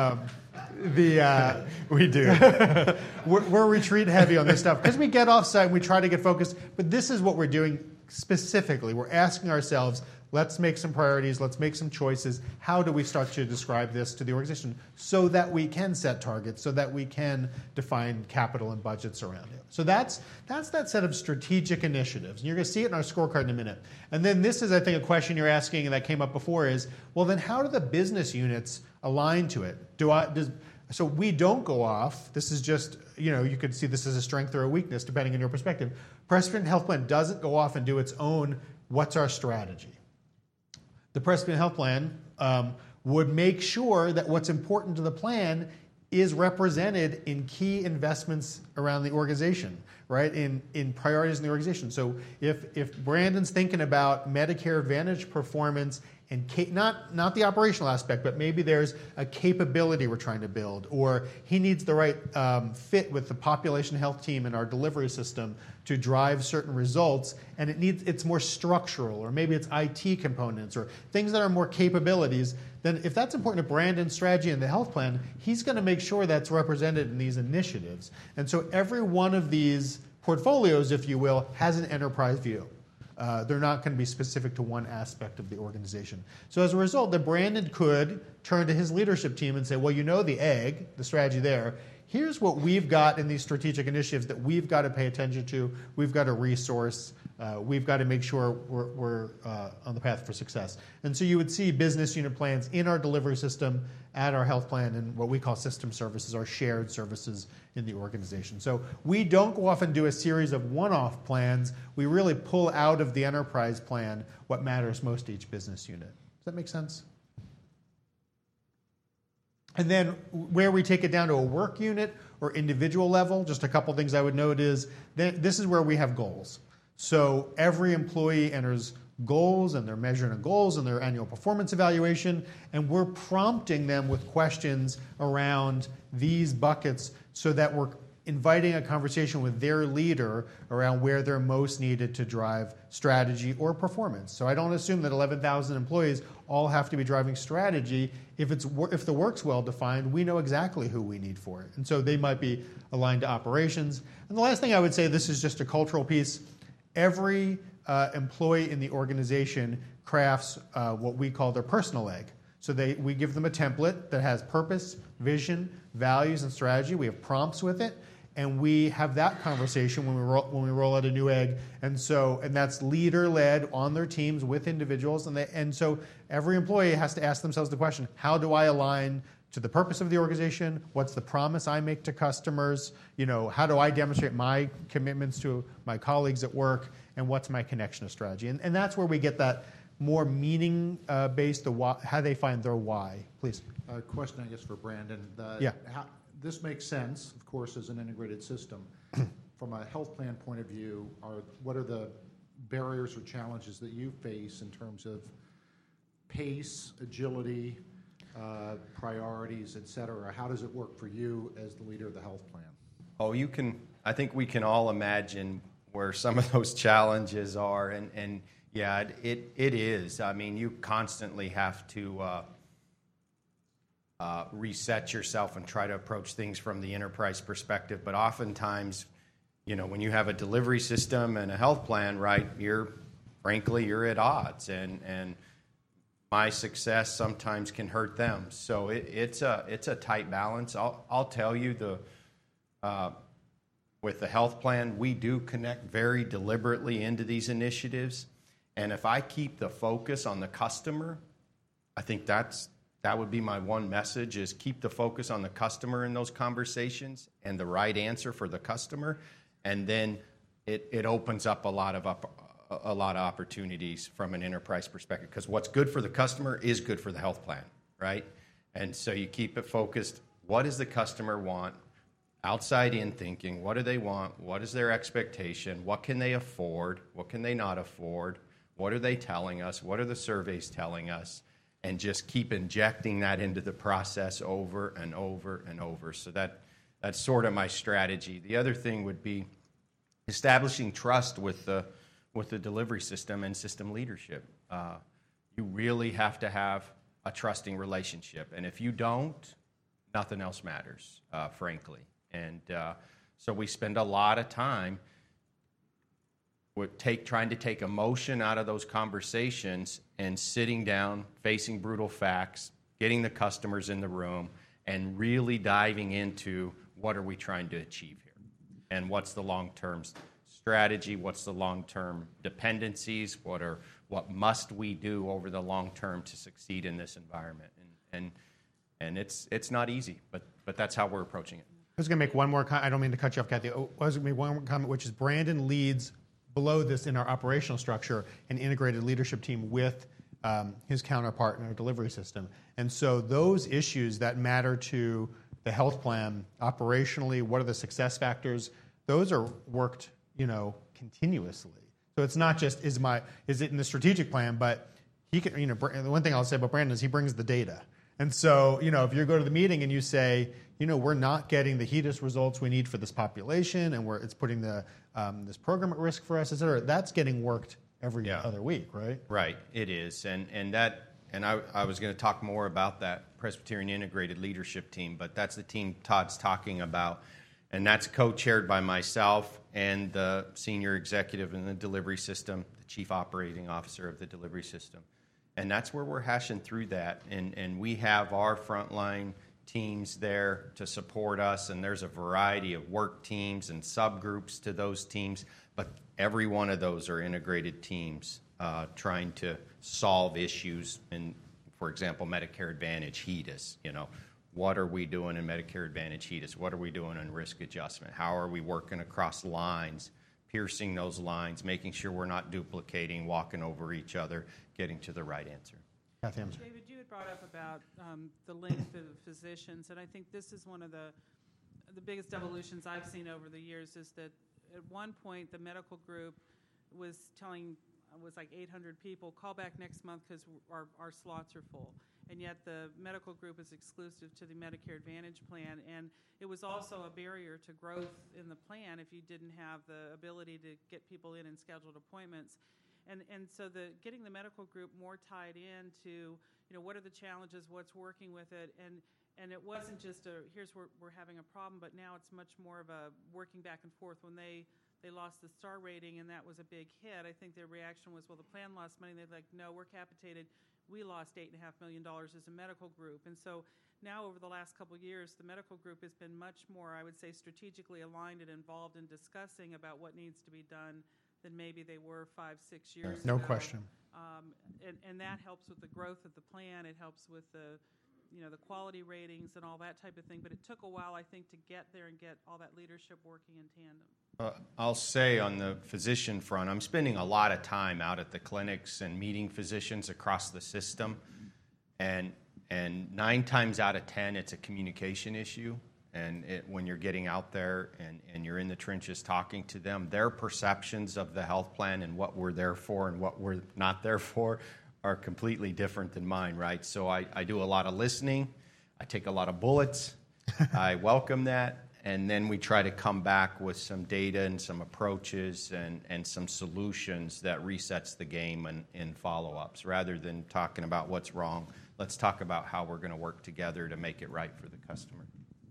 C: we do. we're retreat heavy on this stuff because we get offsite and we try to get focused. But this is what we're doing specifically. We're asking ourselves, let's make some priorities. Let's make some choices. How do we start to describe this to the organization so that we can set targets, so that we can define capital and budgets around it? So that's that set of strategic initiatives. And you're going to see it in our scorecard in a minute. And then this is, I think, a question you're asking and that came up before is, well, then how do the business units align to it? So we don't go off. This is just, you could see this as a strength or a weakness depending on your perspective. Presbyterian Health Plan doesn't go off and do its own, what's our strategy? The Presbyterian Health Plan would make sure that what's important to the plan is represented in key investments around the organization, right? In priorities in the organization. So if Brandon's thinking about Medicare Advantage performance and not the operational aspect, but maybe there's a capability we're trying to build, or he needs the right fit with the population health team and our delivery system to drive certain results, and it's more structural, or maybe it's IT components or things that are more capabilities, then if that's important to Brandon's strategy and the health plan, he's going to make sure that's represented in these initiatives. And so every one of these portfolios, if you will, has an enterprise view. They're not going to be specific to one aspect of the organization. So as a result, then Brandon could turn to his leadership team and say, well, the strategy there, here's what we've got in these strategic initiatives that we've got to pay attention to, we've got to resource, we've got to make sure we're on the path for success. And so you would see business unit plans in our delivery system, at our health plan, and what we call system services, our shared services in the organization. So we don't go off and do a series of one-off plans. We really pull out of the enterprise plan what matters most to each business unit. Does that make sense? And then where we take it down to a work unit or individual level, just a couple things I would note is this is where we have goals. So every employee enters goals, and they're measuring goals in their annual performance evaluation, and we're prompting them with questions around these buckets so that we're inviting a conversation with their leader around where they're most needed to drive strategy or performance. So I don't assume that 11,000 employees all have to be driving strategy. If the work's well defined, we know exactly who we need for it. And so they might be aligned to operations. And the last thing I would say, this is just a cultural piece. Every employee in the organization crafts what we call their personal egg. So we give them a template that has purpose, vision, values, and strategy. We have prompts with it, and we have that conversation when we roll out a new egg. And that's leader-led on their teams with individuals. And so every employee has to ask themselves the question, how do I align to the purpose of the organization? What's the promise I make to customers? How do I demonstrate my commitments to my colleagues at work? And what's my connection to strategy? And that's where we get that more meaning-based, how they find their why. Please.
I: A question, I guess, for Brandon. This makes sense, of course, as an integrated system. From a health plan point of view, what are the barriers or challenges that you face in terms of pace, agility, priorities, et cetera? How does it work for you as the leader of the health plan?
A: I think we can all imagine where some of those challenges are, and yeah, it is. I mean, you constantly have to reset yourself and try to approach things from the enterprise perspective. But oftentimes, when you have a delivery system and a health plan, right, you're at odds, and my success sometimes can hurt them. So it's a tight balance. I'll tell you with the health plan, we do connect very deliberately into these initiatives. And if I keep the focus on the customer, I think that would be my one message, is keep the focus on the customer in those conversations and the right answer for the customer. And then it opens up a lot of opportunities from an enterprise perspective, because what's good for the customer is good for the health plan, right? And so you keep it focused. What does the customer want? outside in thinking. What do they want? What is their expectation? What can they afford? What can they not afford? What are they telling us? What are the surveys telling us? And just keep injecting that into the process over and over and over. So that's sort of my strategy. The other thing would be establishing trust with the delivery system and system leadership. You really have to have a trusting relationship. And if you don't, nothing else matters, frankly. And so we spend a lot of time trying to take emotion out of those conversations and sitting down, facing brutal facts, getting the customers in the room, and really diving into what are we trying to achieve here, and what's the long-term strategy, what's the long-term dependencies, what must we do over the long term to succeed in this environment, and it's not easy, but that's how we're approaching it.
C: I was going to make one more comment. I don't mean to cut you off, Kathy. I was going to make one more comment, which is Brandon leads below this in our operational structure an integrated leadership team with his counterpart in our delivery system. And so those issues that matter to the health plan operationally, what are the success factors, those are worked, continuously. So it's not just is it in the strategic plan, but he can, the one thing I'll say about Brandon is he brings the data. And so, if you go to the meeting and you say, we're not getting the HEDIS results we need for this population, and it's putting this program at risk for us, et cetera, that's getting worked every other week, right?
A: Right, it is. And I was going to talk more about that Presbyterian Integrated Leadership Team, but that's the team Todd's talking about. And that's co-chaired by myself and the senior executive in the delivery system, the chief operating officer of the delivery system. And that's where we're hashing through that. And we have our frontline teams there to support us, and there's a variety of work teams and subgroups to those teams, but every one of those are integrated teams trying to solve issues in, for example, Medicare Advantage, HEDIS. What are we doing in Medicare Advantage HEDIS? What are we doing in risk adjustment? How are we working across lines, piercing those lines, making sure we're not duplicating, walking over each other, getting to the right answer?
C: Kathy, I'm sorry.
B: David, you had brought up about the length of physicians, and I think this is one of the biggest evolutions I've seen over the years is that at one point the medical group was like 800 people, call back next month because our slots are full. And yet the medical group is exclusive to the Medicare Advantage plan, and it was also a barrier to growth in the plan if you didn't have the ability to get people in and scheduled appointments. And so getting the medical group more tied into, what are the challenges, what's working with it, and it wasn't just here's where we're having a problem, but now it's much more of a working back and forth. When they lost the star rating and that was a big hit, I think their reaction was, well, the plan lost money. They're like, no, we're capitated. We lost $8.5 million as a medical group. And so now over the last couple of years, the medical group has been much more, I would say, strategically aligned and involved in discussing about what needs to be done than maybe they were 5-6 years ago.
C: No question.
B: And that helps with the growth of the plan. It helps with the quality ratings and all that type of thing. But it took a while, I think, to get there and get all that leadership working in tandem.
A: I'll say on the physician front, I'm spending a lot of time out at the clinics and meeting physicians across the system. And 9 times out of 10, it's a communication issue. And when you're getting out there and you're in the trenches talking to them, their perceptions of the health plan and what we're there for and what we're not there for are completely different than mine, right? So I do a lot of listening. I take a lot of bullets. I welcome that. And then we try to come back with some data and some approaches and some solutions that resets the game in follow-ups. Rather than talking about what's wrong, let's talk about how we're going to work together to make it right for the customer.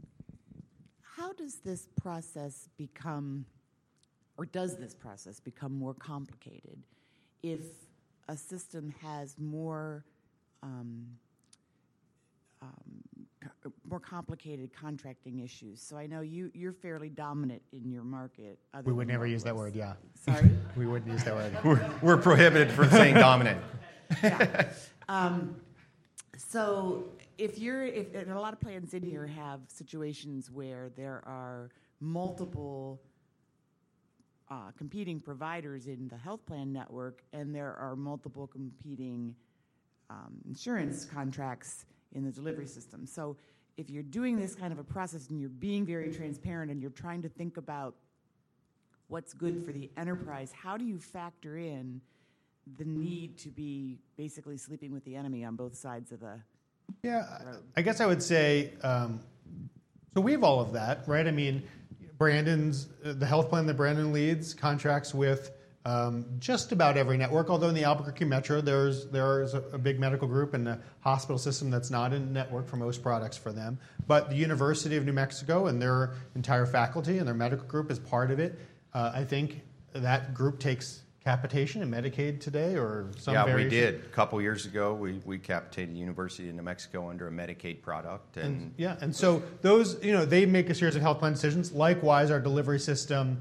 G: How does this process become, or does this process become more complicated if a system has more complicated contracting issues? So I know you're fairly dominant in your market.
C: We would never use that word, yeah.
G: Sorry?
C: We wouldn't use that word.
A: We're prohibited from saying dominant.
G: Yeah. So if a lot of plans in here have situations where there are multiple competing providers in the health plan network, and there are multiple competing insurance contracts in the delivery system. So if you're doing this kind of a process and you're being very transparent and you're trying to think about what's good for the enterprise, how do you factor in the need to be basically sleeping with the enemy on both sides of the road?
C: I guess I would say, so we have all of that, right? I mean, the health plan that Brandon leads contracts with just about every network, although in the Albuquerque Metro, there's a big medical group and a hospital system that's not in network for most products for them. But the University of New Mexico and their entire faculty and their medical group is part of it. I think that group takes capitation in Medicaid today, or some variation.
A: Yeah, we did. A couple years ago, we capitated the University of New Mexico under a Medicaid product.
C: And so those, they make a series of health plan decisions. Likewise, our delivery system,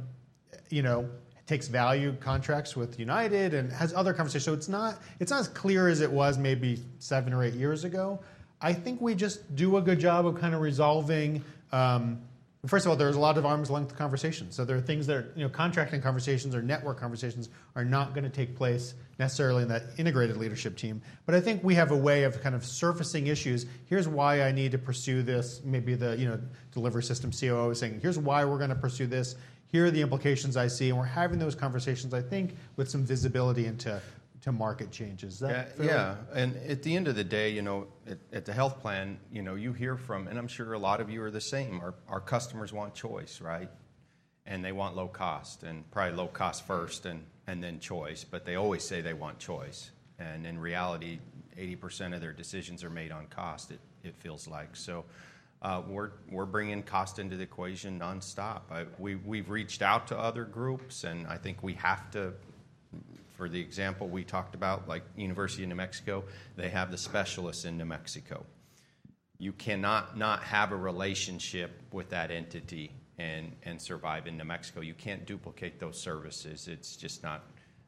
C: takes value contracts with United and has other conversations. So it's not as clear as it was maybe 7 or 8 years ago. I think we just do a good job of kind of resolving. First of all, there's a lot of arm's length conversations. So there are things that contracting conversations or network conversations are not going to take place necessarily in that integrated leadership team. But I think we have a way of kind of surfacing issues. Here's why I need to pursue this. Maybe the delivery system COO is saying, here's why we're going to pursue this. Here are the implications I see. And we're having those conversations, I think, with some visibility into market changes.
A: Yeah. And at the end of the day, at the health plan, you hear from, and I'm sure a lot of you are the same, our customers want choice, right? And they want low cost, and probably low cost first and then choice, but they always say they want choice. And in reality, 80% of their decisions are made on cost, it feels like. So we're bringing cost into the equation nonstop. We've reached out to other groups, and I think we have to. For the example we talked about, like University of New Mexico, they have the specialists in New Mexico. You cannot not have a relationship with that entity and survive in New Mexico. You can't duplicate those services. It's just not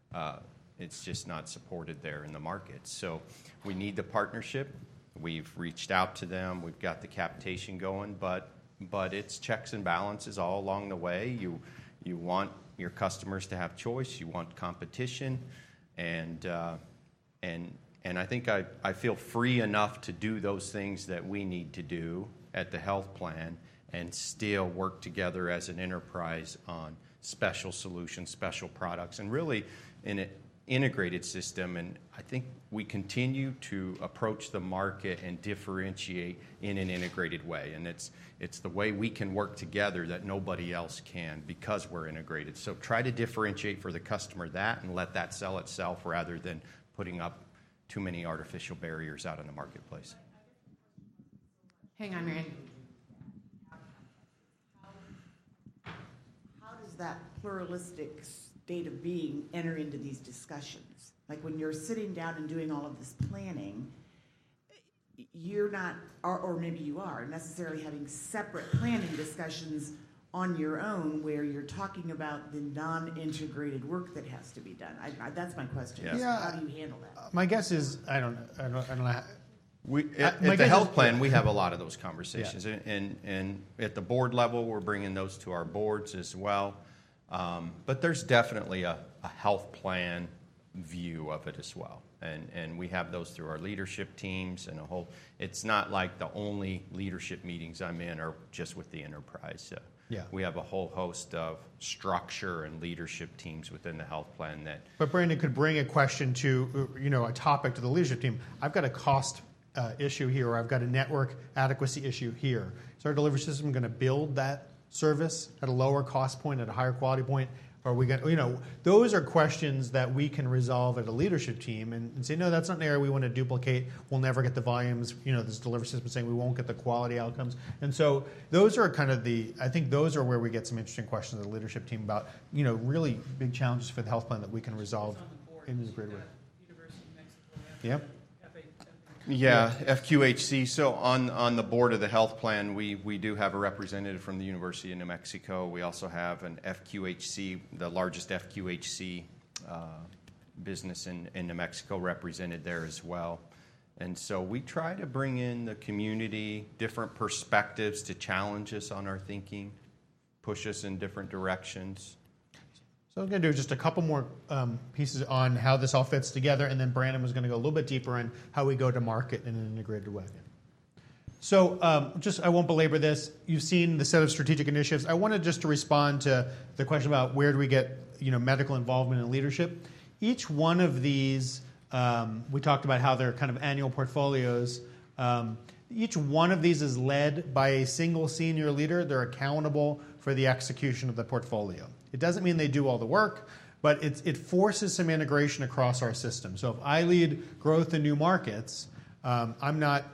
A: supported there in the market. So we need the partnership. We've reached out to them. We've got the capitation going, but it's checks and balances all along the way. You want your customers to have choice. You want competition, and I think I feel free enough to do those things that we need to do at the health plan and still work together as an enterprise on special solutions, special products, and really in an integrated system. And I think we continue to approach the market and differentiate in an integrated way. And it's the way we can work together that nobody else can because we're integrated. So try to differentiate for the customer that and let that sell itself rather than putting up too many artificial barriers out in the marketplace.
H: Hang on, Marianne.
G: How does that pluralistic state of being enter into these discussions? Like when you're sitting down and doing all of this planning, you're not, or maybe you are, necessarily having separate planning discussions on your own where you're talking about the non-integrated work that has to be done. That's my question.
C: Yeah.
G: How do you handle that?
C: My guess is, I don't know.
A: At the health plan, we have a lot of those conversations. Yeah. And at the board level, we're bringing those to our boards as well. But there's definitely a health plan view of it as well. And we have those through our leadership teams and a whole. It's not like the only leadership meetings I'm in are just with the enterprise. We have a whole host of structure and leadership teams within the health plan that.
C: But Brandon could bring a question to a topic to the leadership team. I've got a cost issue here, or I've got a network adequacy issue here. Is our delivery system going to build that service at a lower cost point, at a higher quality point? Or are we going those are questions that we can resolve at a leadership team and say, no, that's not an area we want to duplicate. We'll never get the volumes. This delivery system saying we won't get the quality outcomes. And so those are kind of I think those are where we get some interesting questions at the leadership team about, really big challenges for the health plan that we can resolve in this great way.
B: University of Mexico.
C: Yep.
A: Yeah, FQHC. So on the board of the health plan, we do have a representative from the University of New Mexico. We also have an FQHC, the largest FQHC business in New Mexico, represented there as well. And so we try to bring in the community, different perspectives to challenge us on our thinking, push us in different directions.
C: So I'm going to do just a couple more pieces on how this all fits together, and then Brandon was going to go a little bit deeper on how we go to market in an integrated way. So I won't belabor this. You've seen the set of strategic initiatives. I wanted just to respond to the question about where do we get medical involvement and leadership. Each one of these, we talked about how they're kind of annual portfolios. Each one of these is led by a single senior leader. They're accountable for the execution of the portfolio. It doesn't mean they do all the work, but it forces some integration across our system. So if I lead growth in new markets, I'm not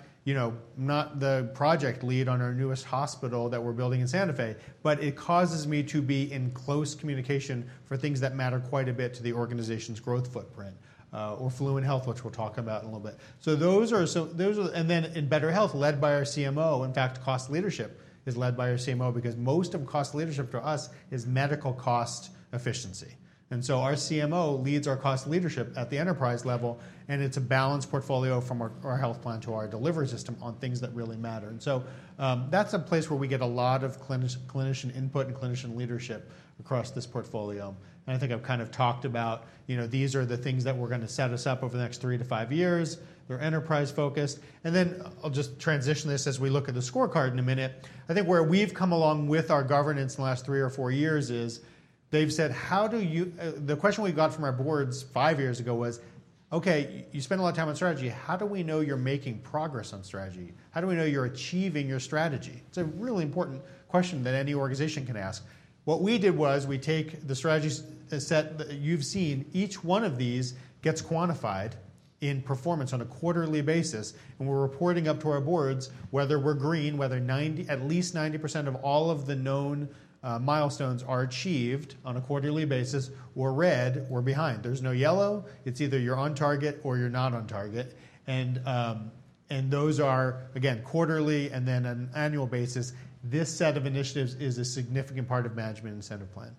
C: the project lead on our newest hospital that we're building in Santa Fe, but it causes me to be in close communication for things that matter quite a bit to the organization's growth footprint, or Fluent Health, which we'll talk about in a little bit. So those are, and then in Better Health, led by our CMO. In fact, cost leadership is led by our CMO because most of cost leadership for us is medical cost efficiency. And so our CMO leads our cost leadership at the enterprise level, and it's a balanced portfolio from our health plan to our delivery system on things that really matter. And so that's a place where we get a lot of clinician input and clinician leadership across this portfolio. And I think I've kind of talked about, these are the things that we're going to set us up over the next 3 to 5 years. They're enterprise focused. And then I'll just transition this as we look at the scorecard in a minute. I think where we've come along with our governance in the last 3 or 4 years is they've said, how do you, the question we got from our boards 5 years ago was, okay, you spend a lot of time on strategy. How do we know you're making progress on strategy? How do we know you're achieving your strategy? It's a really important question that any organization can ask. What we did was we take the strategy set that you've seen. Each one of these gets quantified in performance on a quarterly basis, and we're reporting up to our boards whether we're green, whether at least 90% of all of the known milestones are achieved on a quarterly basis, or red, or behind. There's no yellow. It's either you're on target or you're not on target. And those are, again, quarterly and then on an annual basis. This set of initiatives is a significant part of management incentive plan.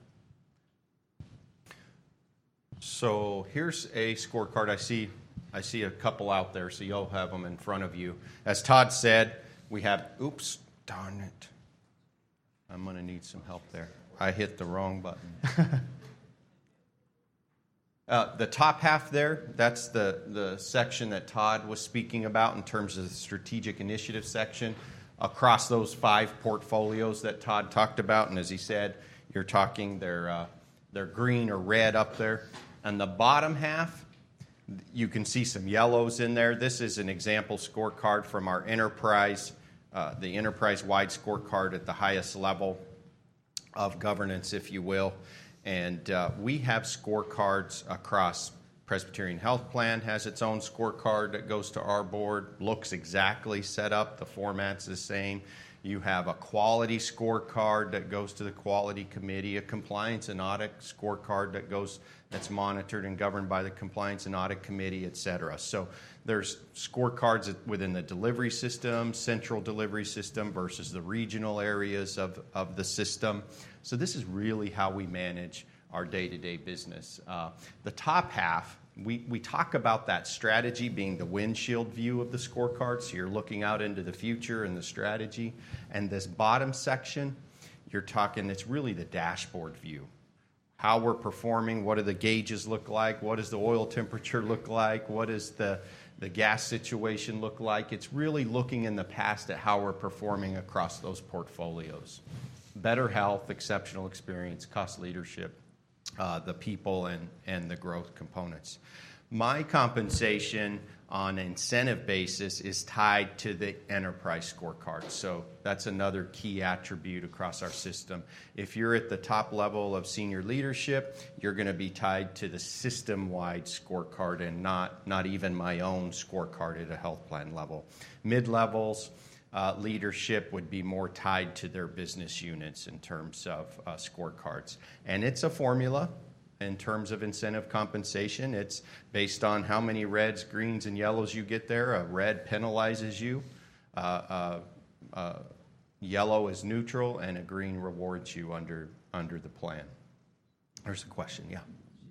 A: So here's a scorecard. I see a couple out there, so you'll have them in front of you. As Todd said, we have, oops, darn it. I'm going to need some help there. I hit the wrong button. The top half there, that's the section that Todd was speaking about in terms of the strategic initiative section across those 5 portfolios that Todd talked about. And as he said, you're talking they're green or red up there. And the bottom half, you can see some yellows in there. This is an example scorecard from our enterprise, the enterprise-wide scorecard at the highest level of governance, if you will. And we have scorecards across. Presbyterian Health Plan has its own scorecard that goes to our board, looks exactly set up. The format's the same. You have a quality scorecard that goes to the quality committee, a compliance and audit scorecard that's monitored and governed by the compliance and audit committee, et cetera. So there's scorecards within the delivery system, central delivery system versus the regional areas of the system. So this is really how we manage our day-to-day business. The top half, we talk about that strategy being the windshield view of the scorecard, so you're looking out into the future and the strategy. And this bottom section, it's really the dashboard view. How we're performing, what do the gauges look like, what does the oil temperature look like, what does the gas situation look like. It's really looking in the past at how we're performing across those portfolios. Better health, exceptional experience, cost leadership, the people and the growth components. My compensation on an incentive basis is tied to the enterprise scorecard. So that's another key attribute across our system. If you're at the top level of senior leadership, you're going to be tied to the system-wide scorecard and not even my own scorecard at a health plan level. Mid-levels, leadership would be more tied to their business units in terms of scorecards. And it's a formula in terms of incentive compensation. It's based on how many reds, greens, and yellows you get there. A red penalizes you. Yellow is neutral, and a green rewards you under the plan. There's a question, yeah.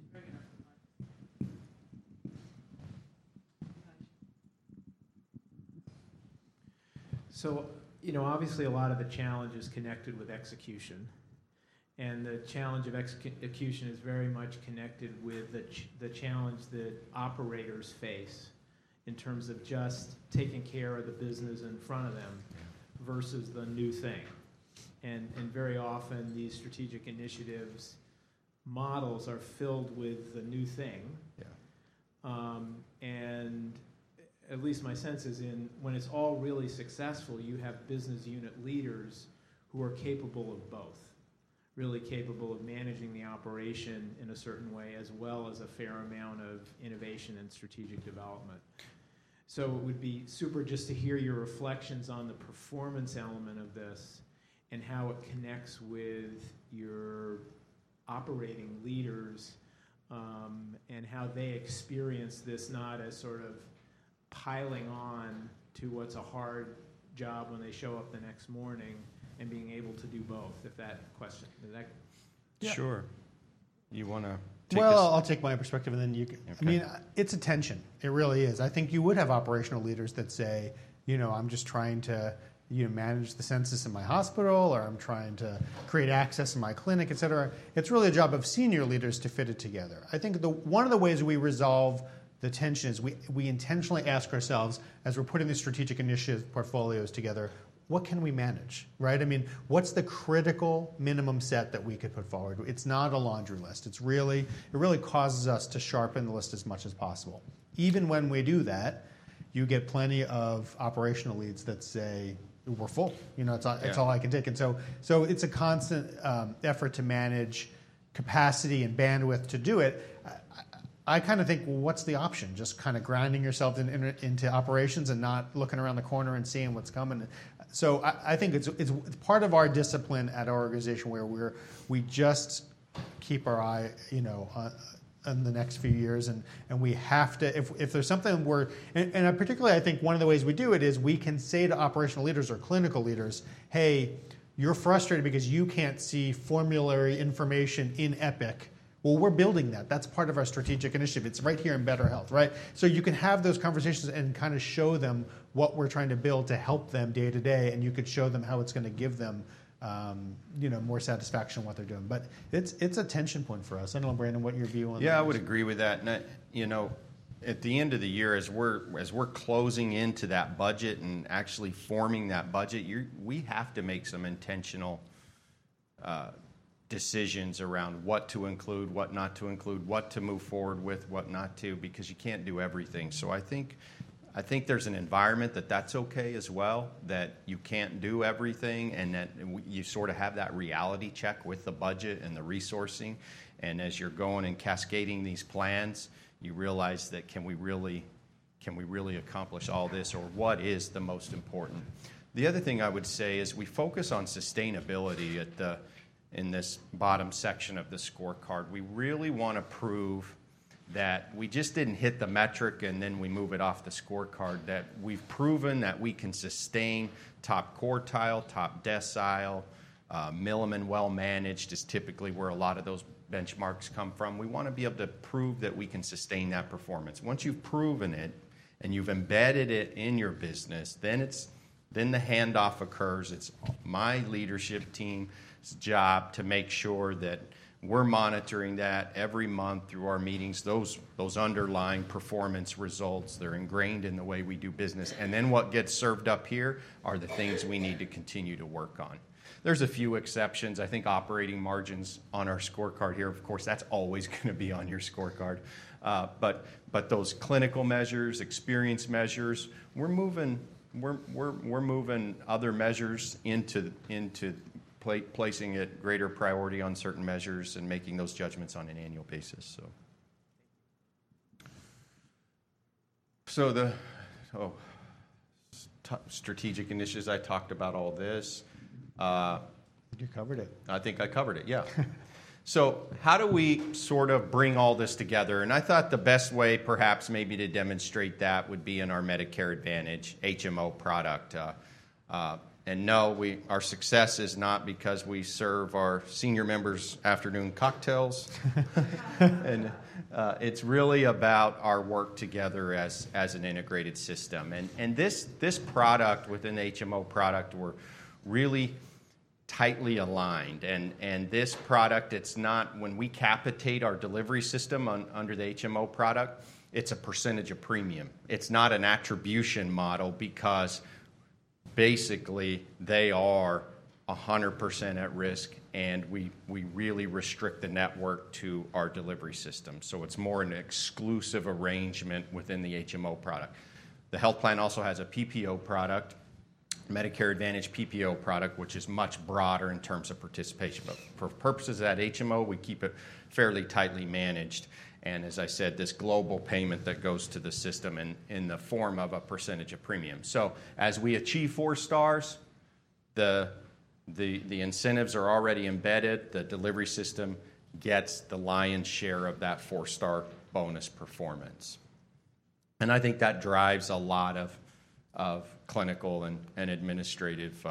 F: So, obviously a lot of the challenge is connected with execution. And the challenge of execution is very much connected with the challenge that operators face in terms of just taking care of the business in front of them versus the new thing. And very often these strategic initiatives models are filled with the new thing. And at least my sense is when it's all really successful, you have business unit leaders who are capable of both, really capable of managing the operation in a certain way as well as a fair amount of innovation and strategic development. So it would be super just to hear your reflections on the performance element of this and how it connects with your operating leaders and how they experience this not as sort of piling on to what's a hard job when they show up the next morning and being able to do both, if that question.
A: Sure. You want to
C: I'll take my perspective and then you can. Okay. I mean, it's a tension. It really is. I think you would have operational leaders that say, I'm just trying to manage the census in my hospital, or I'm trying to create access in my clinic, et cetera. It's really a job of senior leaders to fit it together. I think one of the ways we resolve the tension is we intentionally ask ourselves, as we're putting the strategic initiative portfolios together, what can we manage, right? I mean, what's the critical minimum set that we could put forward? It's not a laundry list. It really causes us to sharpen the list as much as possible. Even when we do that, you get plenty of operational leads that say, we're full. It's all I can take. And so it's a constant effort to manage capacity and bandwidth to do it. I kind of think, well, what's the option? Just kind of grinding yourself into operations and not looking around the corner and seeing what's coming. So I think it's part of our discipline at our organization where we just keep our eye, in the next few years, and we have to, if there's something and particularly I think one of the ways we do it is we can say to operational leaders or clinical leaders, hey, you're frustrated because you can't see formulary information in Epic. Well, we're building that. That's part of our strategic initiative. It's right here in Better Health, right? So you can have those conversations and kind of show them what we're trying to build to help them day to day, and you could show them how it's going to give them more satisfaction in what they're doing. But it's a tension point for us. I don't know, Brandon, what your view on that is.
A: I would agree with that. And at the end of the year, as we're closing into that budget and actually forming that budget, we have to make some intentional decisions around what to include, what not to include, what to move forward with, what not to, because you can't do everything. So I think there's an environment that's okay as well, that you can't do everything, and that you sort of have that reality check with the budget and the resourcing. And as you're going and cascading these plans, you realize that can we really accomplish all this, or what is the most important? The other thing I would say is we focus on sustainability in this bottom section of the scorecard. We really want to prove that we just didn't hit the metric and then we move it off the scorecard, that we've proven that we can sustain top quartile, top decile, Milliman well managed is typically where a lot of those benchmarks come from. We want to be able to prove that we can sustain that performance. Once you've proven it and you've embedded it in your business, then the handoff occurs. It's my leadership team's job to make sure that we're monitoring that every month through our meetings, those underlying performance results. They're ingrained in the way we do business. And then what gets served up here are the things we need to continue to work on. There's a few exceptions. I think operating margins on our scorecard here, of course, that's always going to be on your scorecard. But those clinical measures, experience measures, we're moving other measures into placing it greater priority on certain measures and making those judgments on an annual basis. So the strategic initiatives, I talked about all this.
C: You covered it.
A: I think I covered it, yeah. So how do we sort of bring all this together? And I thought the best way perhaps maybe to demonstrate that would be in our Medicare Advantage HMO product. And no, our success is not because we serve our senior members afternoon cocktails. And it's really about our work together as an integrated system. And this product within the HMO product, we're really tightly aligned. And this product, it's not, when we capitate our delivery system under the HMO product, it's a percentage of premium. It's not an attribution model because basically they are 100% at risk, and we really restrict the network to our delivery system. So it's more an exclusive arrangement within the HMO product. The health plan also has a PPO product, Medicare Advantage PPO product, which is much broader in terms of participation. But for purposes of that HMO, we keep it fairly tightly managed. And as I said, this global payment that goes to the system in the form of a percentage of premium. So as we achieve 4 stars, the incentives are already embedded. The delivery system gets the lion's share of that 4-star bonus performance. And I think that drives a lot of clinical and administrative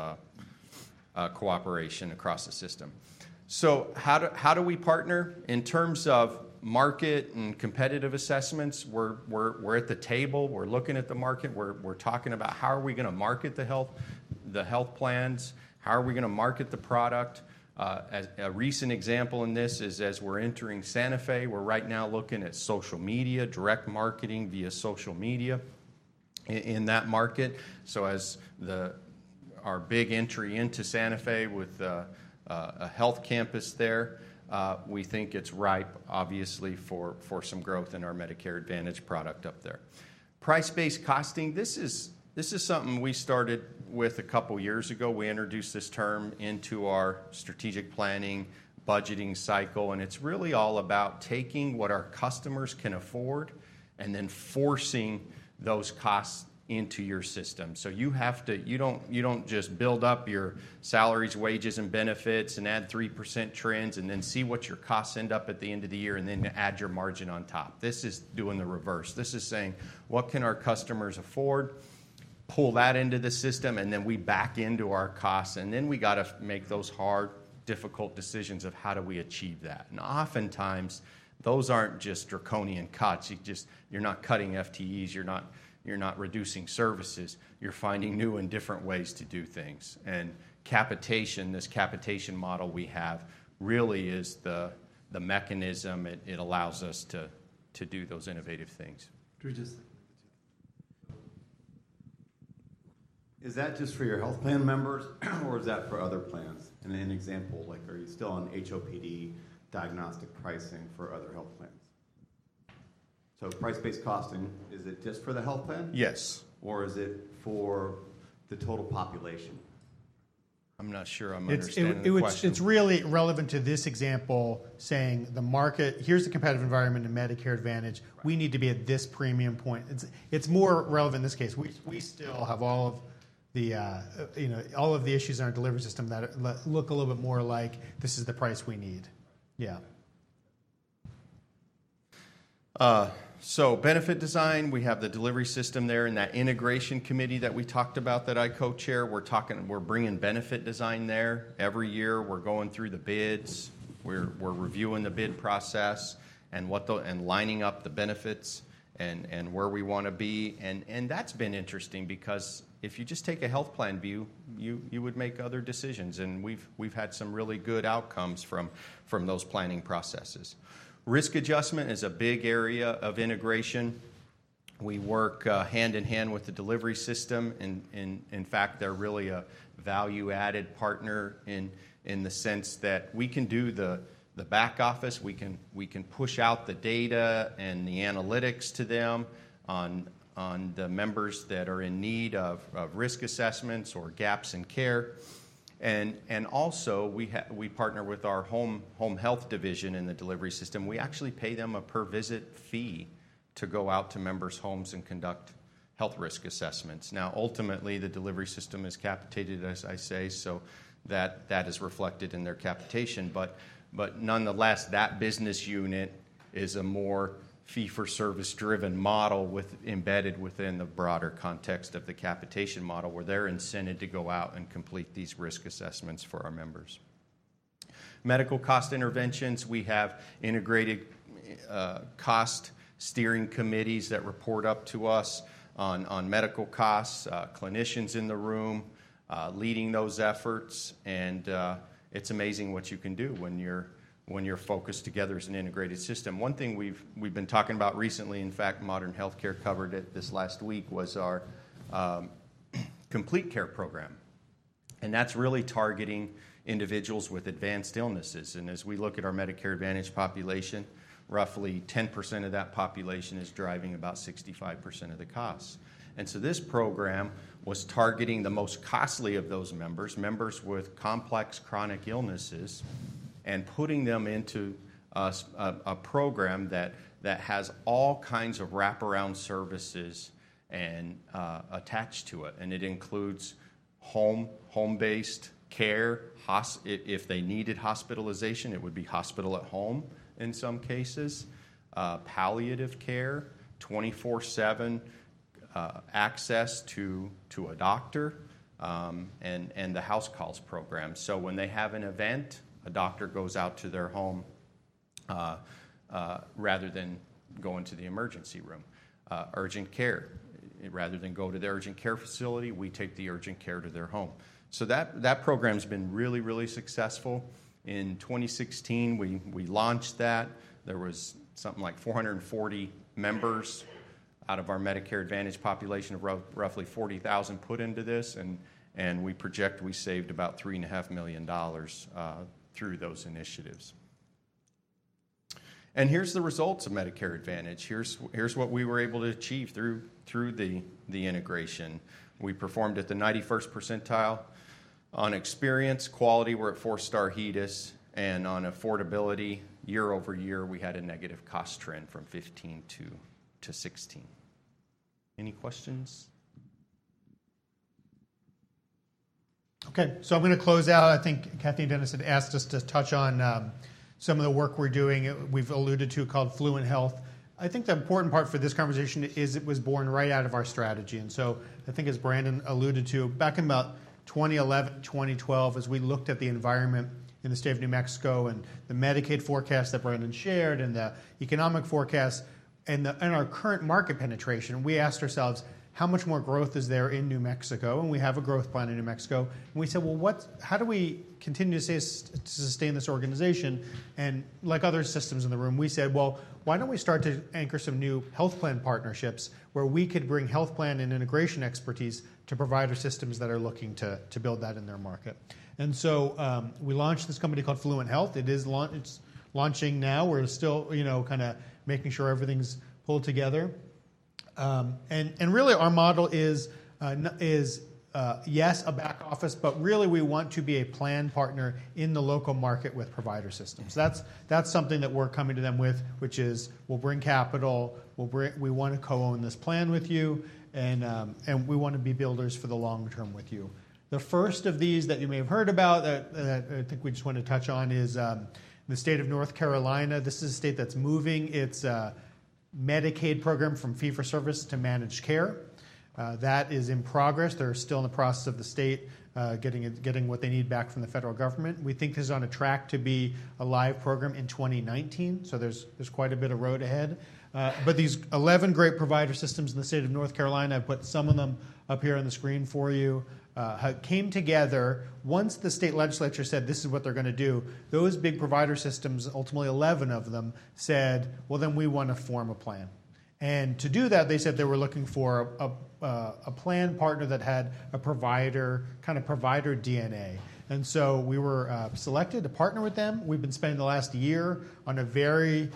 A: cooperation across the system. So how do we partner? In terms of market and competitive assessments, we're at the table. We're looking at the market. We're talking about how are we going to market the health plans. How are we going to market the product? As a recent example in this is as we're entering Santa Fe, we're right now looking at social media, direct marketing via social media in that market. So as our big entry into Santa Fe with a health campus there, we think it's ripe, obviously, for some growth in our Medicare Advantage product up there. Price-based costing, this is something we started with a couple years ago. We introduced this term into our strategic planning, budgeting cycle, and it's really all about taking what our customers can afford and then forcing those costs into your system. So you don't just build up your salaries, wages, and benefits and add 3% trends and then see what your costs end up at the end of the year and then add your margin on top. This is doing the reverse. This is saying, what can our customers afford? Pull that into the system, and then we back into our costs, and then we got to make those hard, difficult decisions of how do we achieve that. And oftentimes, those aren't just draconian cuts. You're not cutting FTEs. You're not reducing services. You're finding new and different ways to do things. And capitation, this capitation model we have, really is the mechanism. It allows us to do those innovative things.
K: Is that just for your health plan members, or is that for other plans? And an example, like, are you still on HOPD diagnostic pricing for other health plans? So price-based costing, is it just for the health plan?
A: Yes.
K: Or is it for the total population?
A: I'm not sure I'm understanding the question.
C: It's really relevant to this example, saying the market, here's the competitive environment in Medicare Advantage. Right. We need to be at this premium point. It's more relevant in this case. We still have all of the all of the issues in our delivery system that look a little bit more like this is the price we need. Yeah.
A: So benefit design, we have the delivery system there in that integration committee that we talked about that I co-chair. We're bringing benefit design there every year. We're going through the bids. We're reviewing the bid process and lining up the benefits and where we want to be. And that's been interesting because if you just take a health plan view, you would make other decisions. And we've had some really good outcomes from those planning processes. Risk adjustment is a big area of integration. We work hand in hand with the delivery system. In fact, they're really a value-added partner in the sense that we can do the back office. We can push out the data and the analytics to them on the members that are in need of risk assessments or gaps in care. And also, we partner with our home health division in the delivery system. We actually pay them a per-visit fee to go out to members' homes and conduct health risk assessments. Now, ultimately, the delivery system is capitated, as I say, so that is reflected in their capitation. But nonetheless, that business unit is a more fee-for-service driven model embedded within the broader context of the capitation model, where they're incented to go out and complete these risk assessments for our members. Medical cost interventions, we have integrated cost steering committees that report up to us on medical costs, clinicians in the room leading those efforts, and it's amazing what you can do when when you're focused together as an integrated system. One thing we've been talking about recently, in fact, Modern Healthcare covered it this last week, was our Complete Care program. And that's really targeting individuals with advanced illnesses. And as we look at our Medicare Advantage population, roughly 10% of that population is driving about 65% of the costs. And so this program was targeting the most costly of those members with complex chronic illnesses, and putting them into a program that has all kinds of wraparound services and attached to it. And it includes home-based care. If they needed hospitalization, it would be hospital at home in some cases. Palliative care, 24/7 access to a doctor, and the house calls program. So when they have an event, a doctor goes out to their home rather than going to the emergency room. Urgent care, rather than go to the urgent care facility, we take the urgent care to their home. So that program's been really, really successful. In 2016, we launched that. There was something like 440 members out of our Medicare Advantage population of roughly 40,000 put into this, and we project we saved about $3.5 million through those initiatives. And here's the results of Medicare Advantage. Here's what we were able to achieve through the integration. We performed at the 91st percentile on experience. Quality, we're at 4-star HEDIS, and on affordability, year over year, we had a negative cost trend from 15 to 16. Any questions?
C: Okay, so I'm going to close out. I think Kathy and Dennis had asked us to touch on some of the work we're doing. We've alluded to called Fluent Health. I think the important part for this conversation is it was born right out of our strategy. And so I think, as Brandon alluded to, back in about 2011, 2012, as we looked at the environment in the state of New Mexico and the Medicaid forecast that Brandon shared and the economic forecast and our current market penetration, we asked ourselves, how much more growth is there in New Mexico? And we have a growth plan in New Mexico. And we said, well, how do we continue to sustain this organization? And like other systems in the room, we said, well, why don't we start to anchor some new health plan partnerships where we could bring health plan and integration expertise to provider systems that are looking to build that in their market. And so we launched this company called Fluent Health. It's launching now. We're still, kind of making sure everything's pulled together. And really our model is yes, a back office, but really we want to be a plan partner in the local market with provider systems. That's something that we're coming to them with, which is we'll bring capital, we want to co-own this plan with you, and we want to be builders for the long term with you. The first of these that you may have heard about that I think we just want to touch on is the state of North Carolina. This is a state that's moving its Medicaid program from fee-for-service to managed care. That is in progress. They're still in the process of the state getting what they need back from the federal government. We think this is on a track to be a live program in 2019, so there's quite a bit of road ahead. But these 11 great provider systems in the state of North Carolina, I've put some of them up here on the screen for you, came together once the state legislature said this is what they're going to do. Those big provider systems, ultimately 11 of them, said, well, then we want to form a plan. And to do that, they said they were looking for a plan partner that had a provider DNA. And so we were selected to partner with them. We've been spending the last year on a very,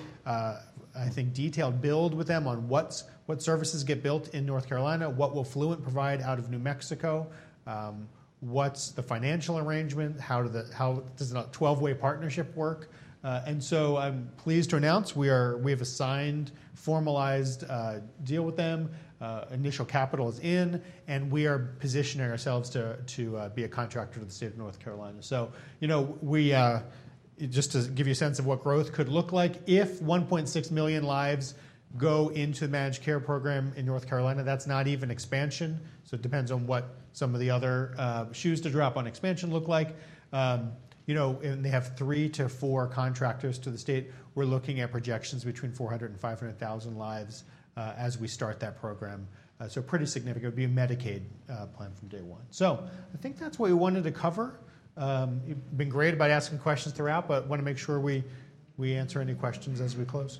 C: I think, detailed build with them on what services get built in North Carolina, what will Fluent provide out of New Mexico, what's the financial arrangement, how does a 12-way partnership work. And so I'm pleased to announce we have a signed, formalized deal with them. Initial capital is in, and we are positioning ourselves to be a contractor to the state of North Carolina. So, we just to give you a sense of what growth could look like, if 1.6 million lives go into the managed care program in North Carolina, that's not even expansion. So it depends on what some of the other shoes to drop on expansion look like. And they have 3 to 4 contractors to the state. We're looking at projections between 400 and 500,000 lives as we start that program. So pretty significant. It would be a Medicaid plan from day one. So I think that's what we wanted to cover. You've been great about asking questions throughout, but want to make sure we we answer any questions as we close.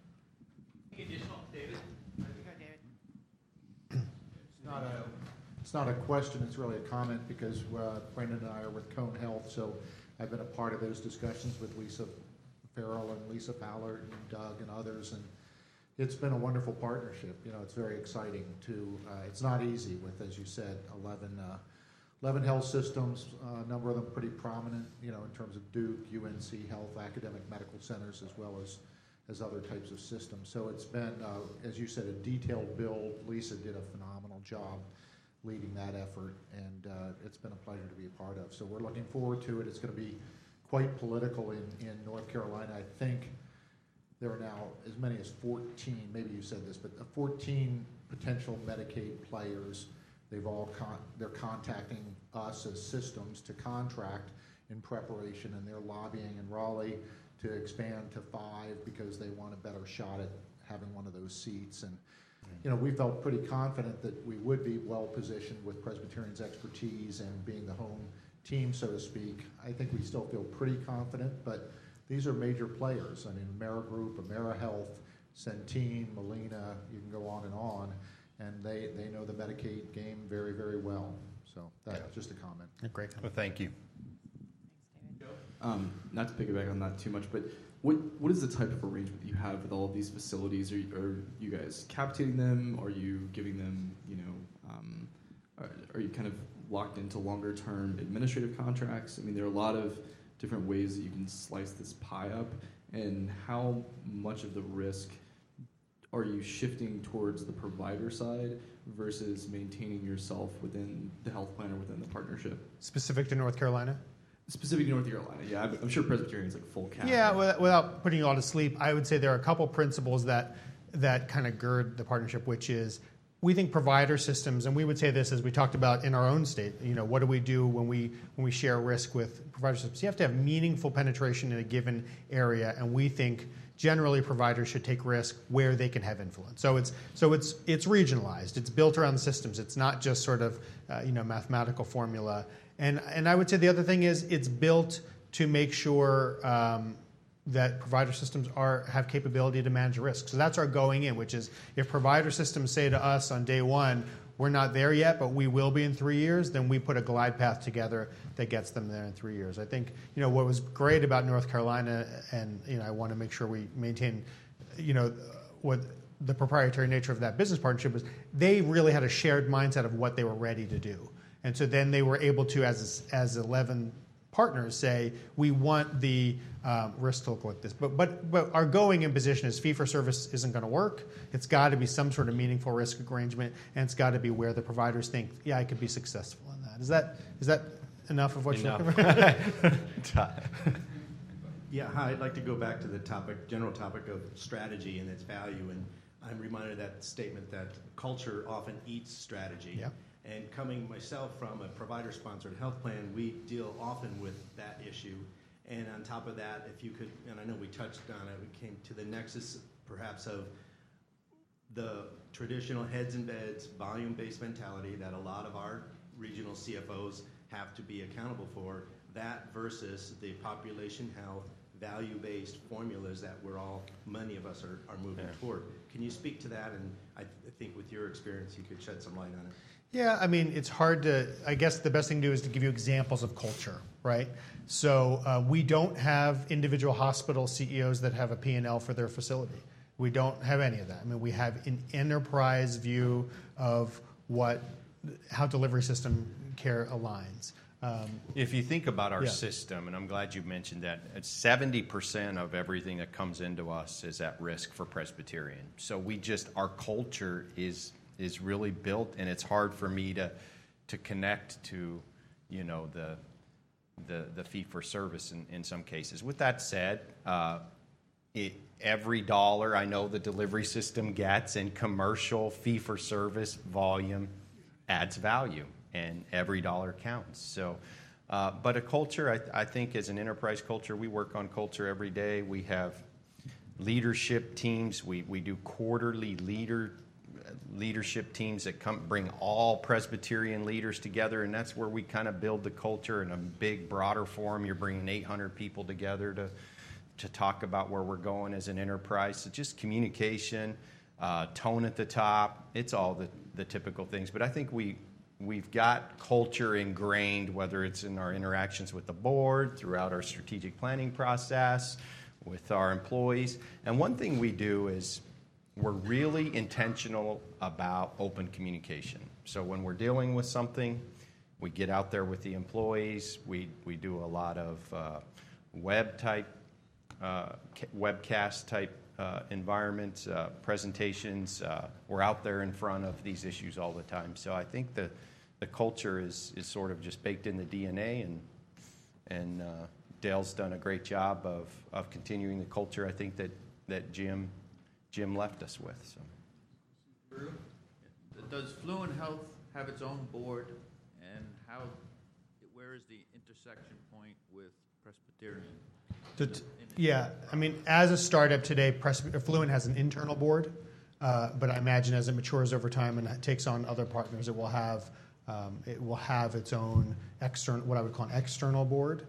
I: It's not a question, it's really a comment because Brandon and I are with Cone Health, so I've been a part of those discussions with Lisa Farrell and Lisa Fowler and Doug and others, and it's been a wonderful partnership. You know, it's very exciting to, it's not easy with, as you said, 11 health systems, a number of them pretty prominent, you know, in terms of Duke, UNC Health, academic medical centers, as well as other types of systems. So it's been, as you said, a detailed build. Lisa did a phenomenal job leading that effort, and it's been a pleasure to be a part of. So we're looking forward to it. It's going to be quite political in North Carolina. I think there are now as many as 14, maybe you said this, but 14 potential Medicaid players. They've all they're contacting us as systems to contract in preparation, and they're lobbying in Raleigh to expand to 5 because they want a better shot at having one of those seats. And you know, we felt pretty confident that we would be well positioned with Presbyterian's expertise and being the home team, so to speak. I think we still feel pretty confident, but these are major players. I mean, AmeriGroup, AmeriHealth, Centene, Molina, you can go on, and they know the Medicaid game very, very well. So that's just a comment.
C: Great.
A: Well, thank you.
L: Not to piggyback on that too much, but what is the type of arrangement that you have with all of these facilities? Are you guys capitating them? Are you giving them, you know, are you kind of locked into longer term administrative contracts? I mean, there are a lot of different ways that you can slice this pie up, and how much of the risk are you shifting towards the provider side versus maintaining yourself within the health plan or within the partnership?
C: Specific to North Carolina?
L: Specific to North Carolina, yeah. I'm sure Presbyterian's like full cap.
C: Yeah, without putting you all to sleep, I would say there are a couple principles that kind of gird the partnership, which is we think provider systems, and we would say this as we talked about in our own state, you know, what do we do when we share risk with provider systems? You have to have meaningful penetration in a given area, and we think generally providers should take risk where they can have influence. So it's regionalized. It's built around the systems. It's not just sort of mathematical formula. And I would say the other thing is it's built to make sure that provider systems have capability to manage risk. So that's our going in, which is if provider systems say to us on day one, we're not there yet, but we will be in 3 years, then we put a glide path together that gets them there in 3 years. I think, you know, what was great about North Carolina, and, you know, I want to make sure we maintain, you know, what the proprietary nature of that business partnership was, they really had a shared mindset of what they were ready to do. And so then they were able to, as 11 partners, say, we want the risk to look like this. But our going in position is fee-for-service isn't going to work. It's got to be some sort of meaningful risk arrangement, and it's got to be where the providers think, yeah, I could be successful in that. Is that enough of what you're looking for?
M: Yeah, hi. I'd like to go back to the general topic of strategy and its value. And I'm reminded of that statement that culture often eats strategy. Yeah. And coming myself from a provider-sponsored health plan, we deal often with that issue. And on top of that, if you could, and I know we touched on it, we came to the nexus perhaps of the traditional heads and beds, volume-based mentality that a lot of our regional CFOs have to be accountable for, that versus the population health, value-based formulas that many of us are moving toward. Can you speak to that? And I think with your experience, you could shed some light on it.
C: Yeah, I mean, it's hard to, I guess the best thing to do is to give you examples of culture, right? So we don't have individual hospital CEOs that have a P&L for their facility. We don't have any of that. I mean, we have an enterprise view of how delivery system care aligns.
A: If you think about our system, and I'm glad you mentioned that, 70% of everything that comes into us is at risk for Presbyterian. So our culture is really built, and it's hard for me to connect to, you know, the fee for service in some cases. With that said, every dollar I know the delivery system gets in commercial fee for service volume adds value, and every dollar counts. So, but a culture, I think, as an enterprise culture, we work on culture every day. We have leadership teams. We do quarterly leadership teams that bring all Presbyterian leaders together, and that's where we kind of build the culture in a big, broader forum. You're bringing 800 people together to talk about where we're going as an enterprise. So just communication, tone at the top. It's all the typical things. But I think we've got culture ingrained, whether it's in our interactions with the board, throughout our strategic planning process, with our employees. And one thing we do is we're really intentional about open communication. So when we're dealing with something, we get out there with the employees. We do a lot of webcast type environments, presentations. We're out there in front of these issues all the time. So I think the culture is sort of just baked in the DNA, and Dale's done a great job of continuing the culture I think that Jim left us with. So.
N: Does Fluent Health have its own board, and where is the intersection point with Presbyterian?
C: Yeah, I mean, as a startup today, Fluent has an internal board, but I imagine as it matures over time and it takes on other partners, it will have its own external, what I would call an external board.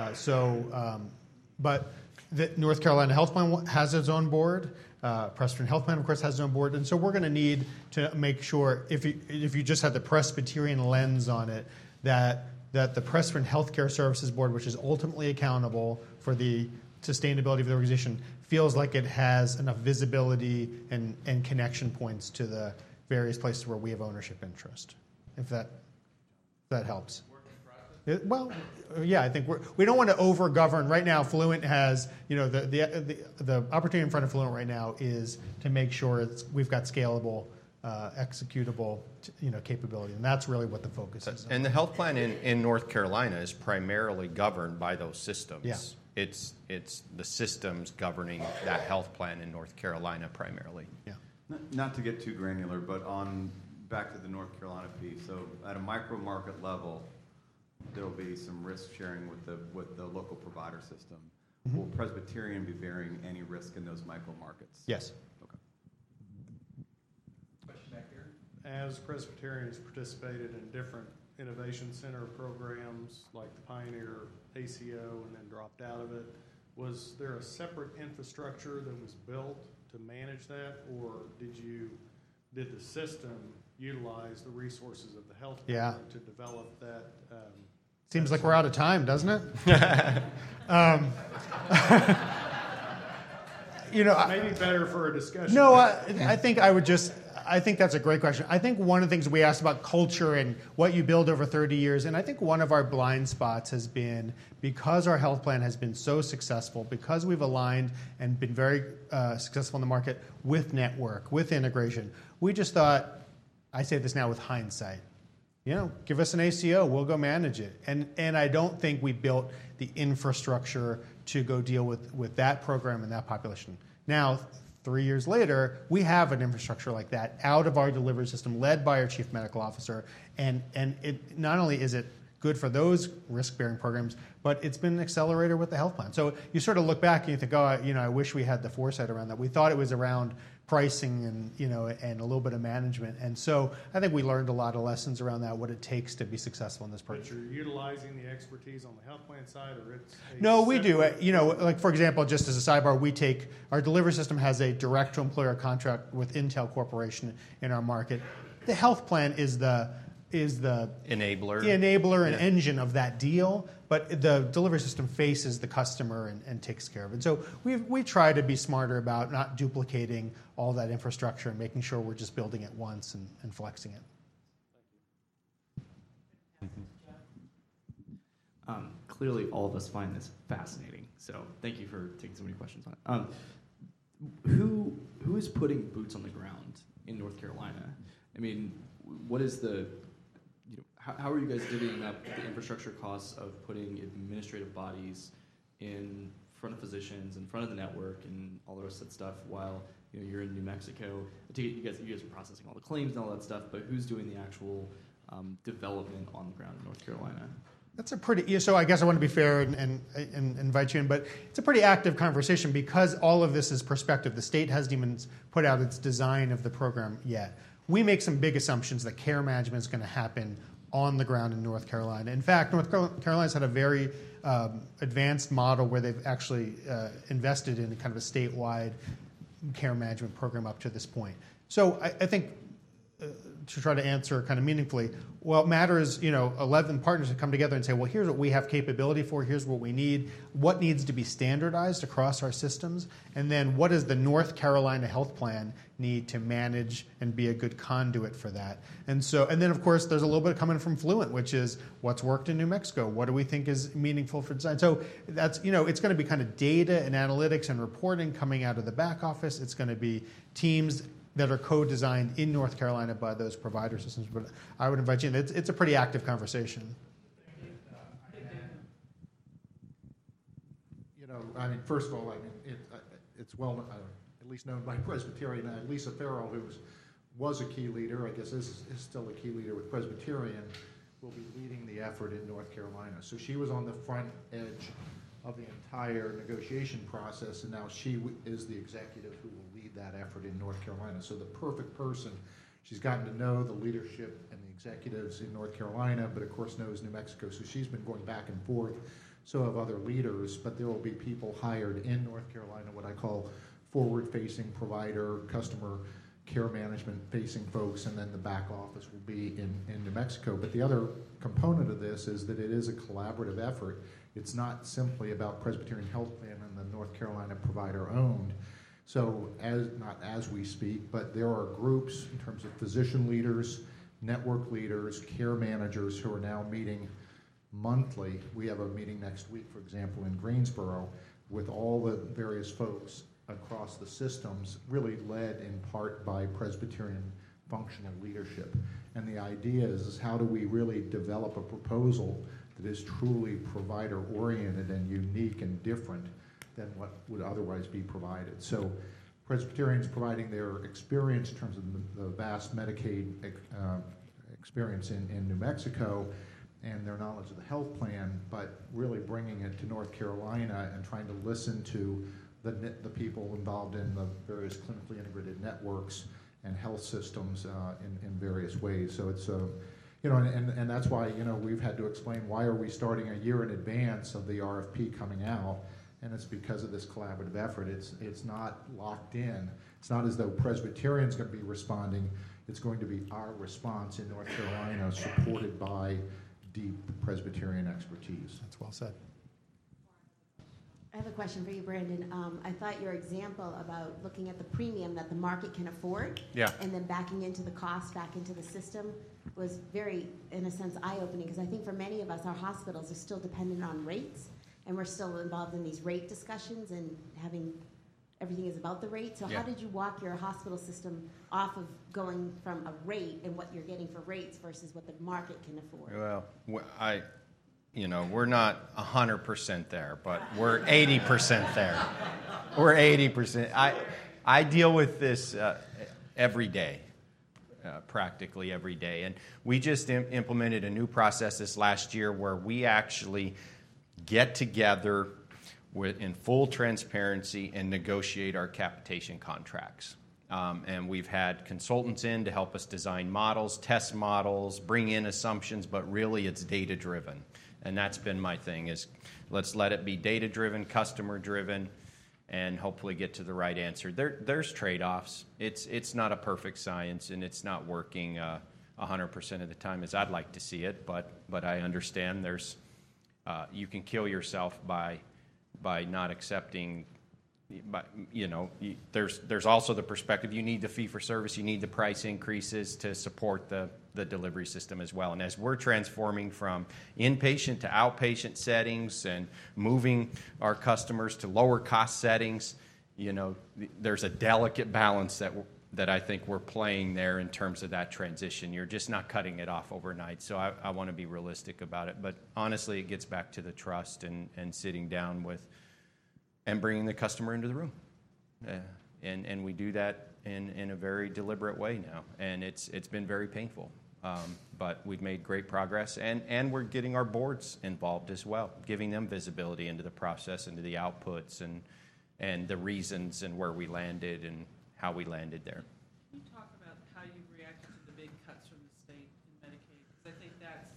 C: But the North Carolina Health Plan has its own board. Presbyterian Health Plan, of course, has its own board, and so we're going to need to make sure, if you just have the Presbyterian lens on it, that the Presbyterian Healthcare Services Board, which is ultimately accountable for the sustainability of the organization, feels like it has enough visibility and connection points to the various places where we have ownership interest. If that helps. Well, yeah, I think we don't want to over-govern. Right now, Fluent has, the opportunity in front of Fluent right now is to make sure we've got scalable, executable, capability, and that's really what the focus is.
A: And the health plan in North Carolina is primarily governed by those systems.
C: Yeah.
A: It's the systems governing that health plan in North Carolina primarily.
C: Yeah.
K: Not to get too granular, but back to the North Carolina piece. So at a micro market level, there will be some risk sharing with the local provider system. Mm-hmm. Will Presbyterian be bearing any risk in those micro markets?
C: Yes.
K: Okay.
E: Question back here.
D: As Presbyterian has participated in different innovation center programs like the Pioneer ACO and then dropped out of it, was there a separate infrastructure that was built to manage that, or did the system utilize the resources of the health plan to develop that?
C: Seems like we're out of time, doesn't it?
D: Maybe better for a discussion.
C: No, I think that's a great question. I think one of the things we asked about culture and what you build over 30 years, and I think one of our blind spots has been because our health plan has been so successful, because we've aligned and been very successful in the market with network, with integration, we just thought, I say this now with hindsight, give us an ACO, we'll go manage it. And I don't think we built the infrastructure to go deal with that program and that population. Now, 3 years later, we have an infrastructure like that out of our delivery system, led by our chief medical officer. And it not only is it good for those risk-bearing programs, but it's been an accelerator with the health plan. So you sort of look back and you think, I wish we had the foresight around that. We thought it was around pricing and a little bit of management. And so I think we learned a lot of lessons around that, what it takes to be successful in this program.
D: But you're utilizing the expertise on the health plan side, or it's
C: No, we do. Like for example, just as a sidebar, our delivery system has a direct-to-employer contract with Intel Corporation in our market. The health plan is the enabler and engine of that deal, but the delivery system faces the customer and takes care of it. So we try to be smarter about not duplicating all that infrastructure and making sure we're just building it once and flexing it.
L: Clearly, all of us find this fascinating. So thank you for taking so many questions on it. Who is putting boots on the ground in North Carolina? I mean, what is how are you guys divvying up the infrastructure costs of putting administrative bodies in front of physicians, in front of the network, and all the rest of that stuff while you're in New Mexico? I take it you guys are processing all the claims and all that stuff, but who's doing the actual development on the ground in North Carolina?
C: That's a pretty. So I guess I want to be fair and invite you in, but it's a pretty active conversation because all of this is perspective. The state hasn't even put out its design of the program yet. We make some big assumptions that care management is going to happen on the ground in North Carolina. In fact, North Carolina's had a very advanced model where they've actually invested in kind of a statewide care management program up to this point. So I think to try to answer kind of meaningfully, what matters, 11 partners that come together and say, well, here's what we have capability for, here's what we need, what needs to be standardized across our systems, and then what does the North Carolina health plan need to manage and be a good conduit for that. And then, of course, there's a little bit coming from Fluent, which is what's worked in New Mexico, what do we think is meaningful for design. So that's, it's going to be kind of data and analytics and reporting coming out of the back office. It's going to be teams that are co-designed in North Carolina by those provider systems. But I would invite you in. It's a pretty active conversation.
I: First of all, it's well, at least known by Presbyterian. Lisa Farrell, who was a key leader, I guess is still a key leader with Presbyterian, will be leading the effort in North Carolina. So she was on the front edge of the entire negotiation process, and now she is the executive who will lead that effort in North Carolina. So the perfect person. She's gotten to know the leadership and the executives in North Carolina, but of course knows New Mexico. So she's been going back and forth. So have other leaders, but there will be people hired in North Carolina, what I call forward-facing provider, customer care management-facing folks, and then the back office will be in New Mexico. But the other component of this is that it is a collaborative effort. It's not simply about Presbyterian Health Plan and the North Carolina provider owned. So not as we speak, but there are groups in terms of physician leaders, network leaders, care managers who are now meeting monthly. We have a meeting next week, for example, in Greensboro with all the various folks across the systems, really led in part by Presbyterian functional leadership. And the idea is how do we really develop a proposal that is truly provider-oriented and unique and different than what would otherwise be provided. So Presbyterian's providing their experience in terms of the vast Medicaid experience in New Mexico and their knowledge of the health plan, but really bringing it to North Carolina and trying to listen to the people involved in the various clinically integrated networks and health systems in various ways. So it's and that's why we've had to explain why are we starting a year in advance of the RFP coming out, and it's because of this collaborative effort. It's not locked in. It's not as though Presbyterian's going to be responding. It's going to be our response in North Carolina, supported by deep Presbyterian expertise.
C: That's well said.
O: I have a question for you, Brandon. I thought your example about looking at the premium that the market can afford and then backing into the cost, back into the system, was very, in a sense, eye-opening, because I think for many of us, our hospitals are still dependent on rates, and we're still involved in these rate discussions and everything is about the rate. So how did you walk your hospital system off of going from a rate and what you're getting for rates versus what the market can afford?
A: Well, we're not 100% there, but we're 80% there. We're 80%. I deal with this every day, practically every day. And we just implemented a new process this last year where we actually get together in full transparency and negotiate our capitation contracts. And we've had consultants in to help us design models, test models, bring in assumptions, but really it's data-driven. And that's been my thing, is let's let it be data-driven, customer-driven, and hopefully get to the right answer. There's trade-offs. It's not a perfect science, and it's not working 100% of the time as I'd like to see it, but I understand you can kill yourself by not accepting. But there's also the perspective you need the fee for service, you need the price increases to support the delivery system as well. And as we're transforming from inpatient to outpatient settings and moving our customers to lower cost settings, there's a delicate balance that I think we're playing there in terms of that transition. You're just not cutting it off overnight. So I want to be realistic about it. But honestly, it gets back to the trust and sitting down with and bringing the customer into the room. And we do that in a very deliberate way now. And it's been very painful. But we've made great progress. And we're getting our boards involved as well, giving them visibility into the process, into the outputs, and the reasons and where we landed and how we landed there.
B: Can you talk about how you've reacted to the big cuts from the state in Medicaid? Because I think that's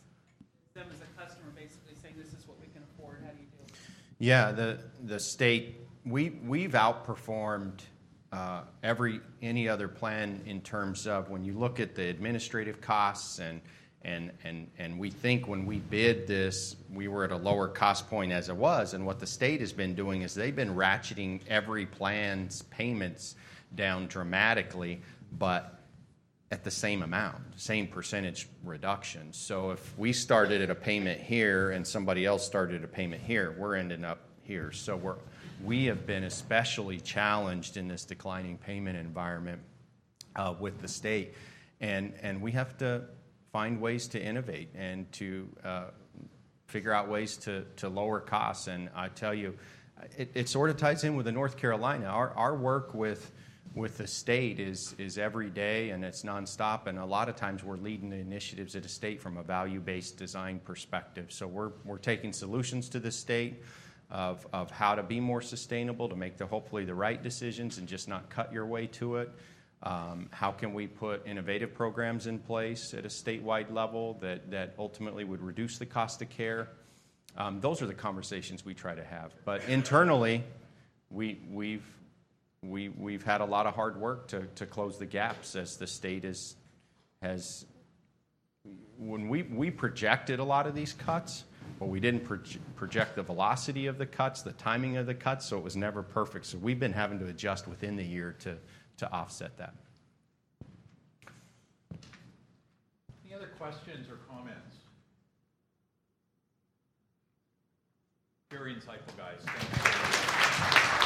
A: Yeah, the state, we've outperformed any other plan in terms of when you look at the administrative costs and we think when we bid this, we were at a lower cost point as it was. And what the state has been doing is they've been ratcheting every plan's payments down dramatically, but at the same amount, same percentage reduction. So if we started at a payment here and somebody else started a payment here, we're ending up here. So we have been especially challenged in this declining payment environment with the state. And we have to find ways to innovate and to figure out ways to lower costs. And I tell you, it sort of ties in with the North Carolina. Our work with the state is every day, and it's nonstop. And a lot of times we're leading the initiatives at the state from a value-based design perspective. So we're taking solutions to the state of how to be more sustainable, to make hopefully the right decisions and just not cut your way to it. How can we put innovative programs in place at a statewide level that ultimately would reduce the cost of care? Those are the conversations we try to have. But internally, we've had a lot of hard work to close the gaps as the state has. When we projected a lot of these cuts, but we didn't project the velocity of the cuts, the timing of the cuts, so it was never perfect. So we've been having to adjust within the year to offset that.
E: Any other questions or comments? Very insightful, guys. Thank you.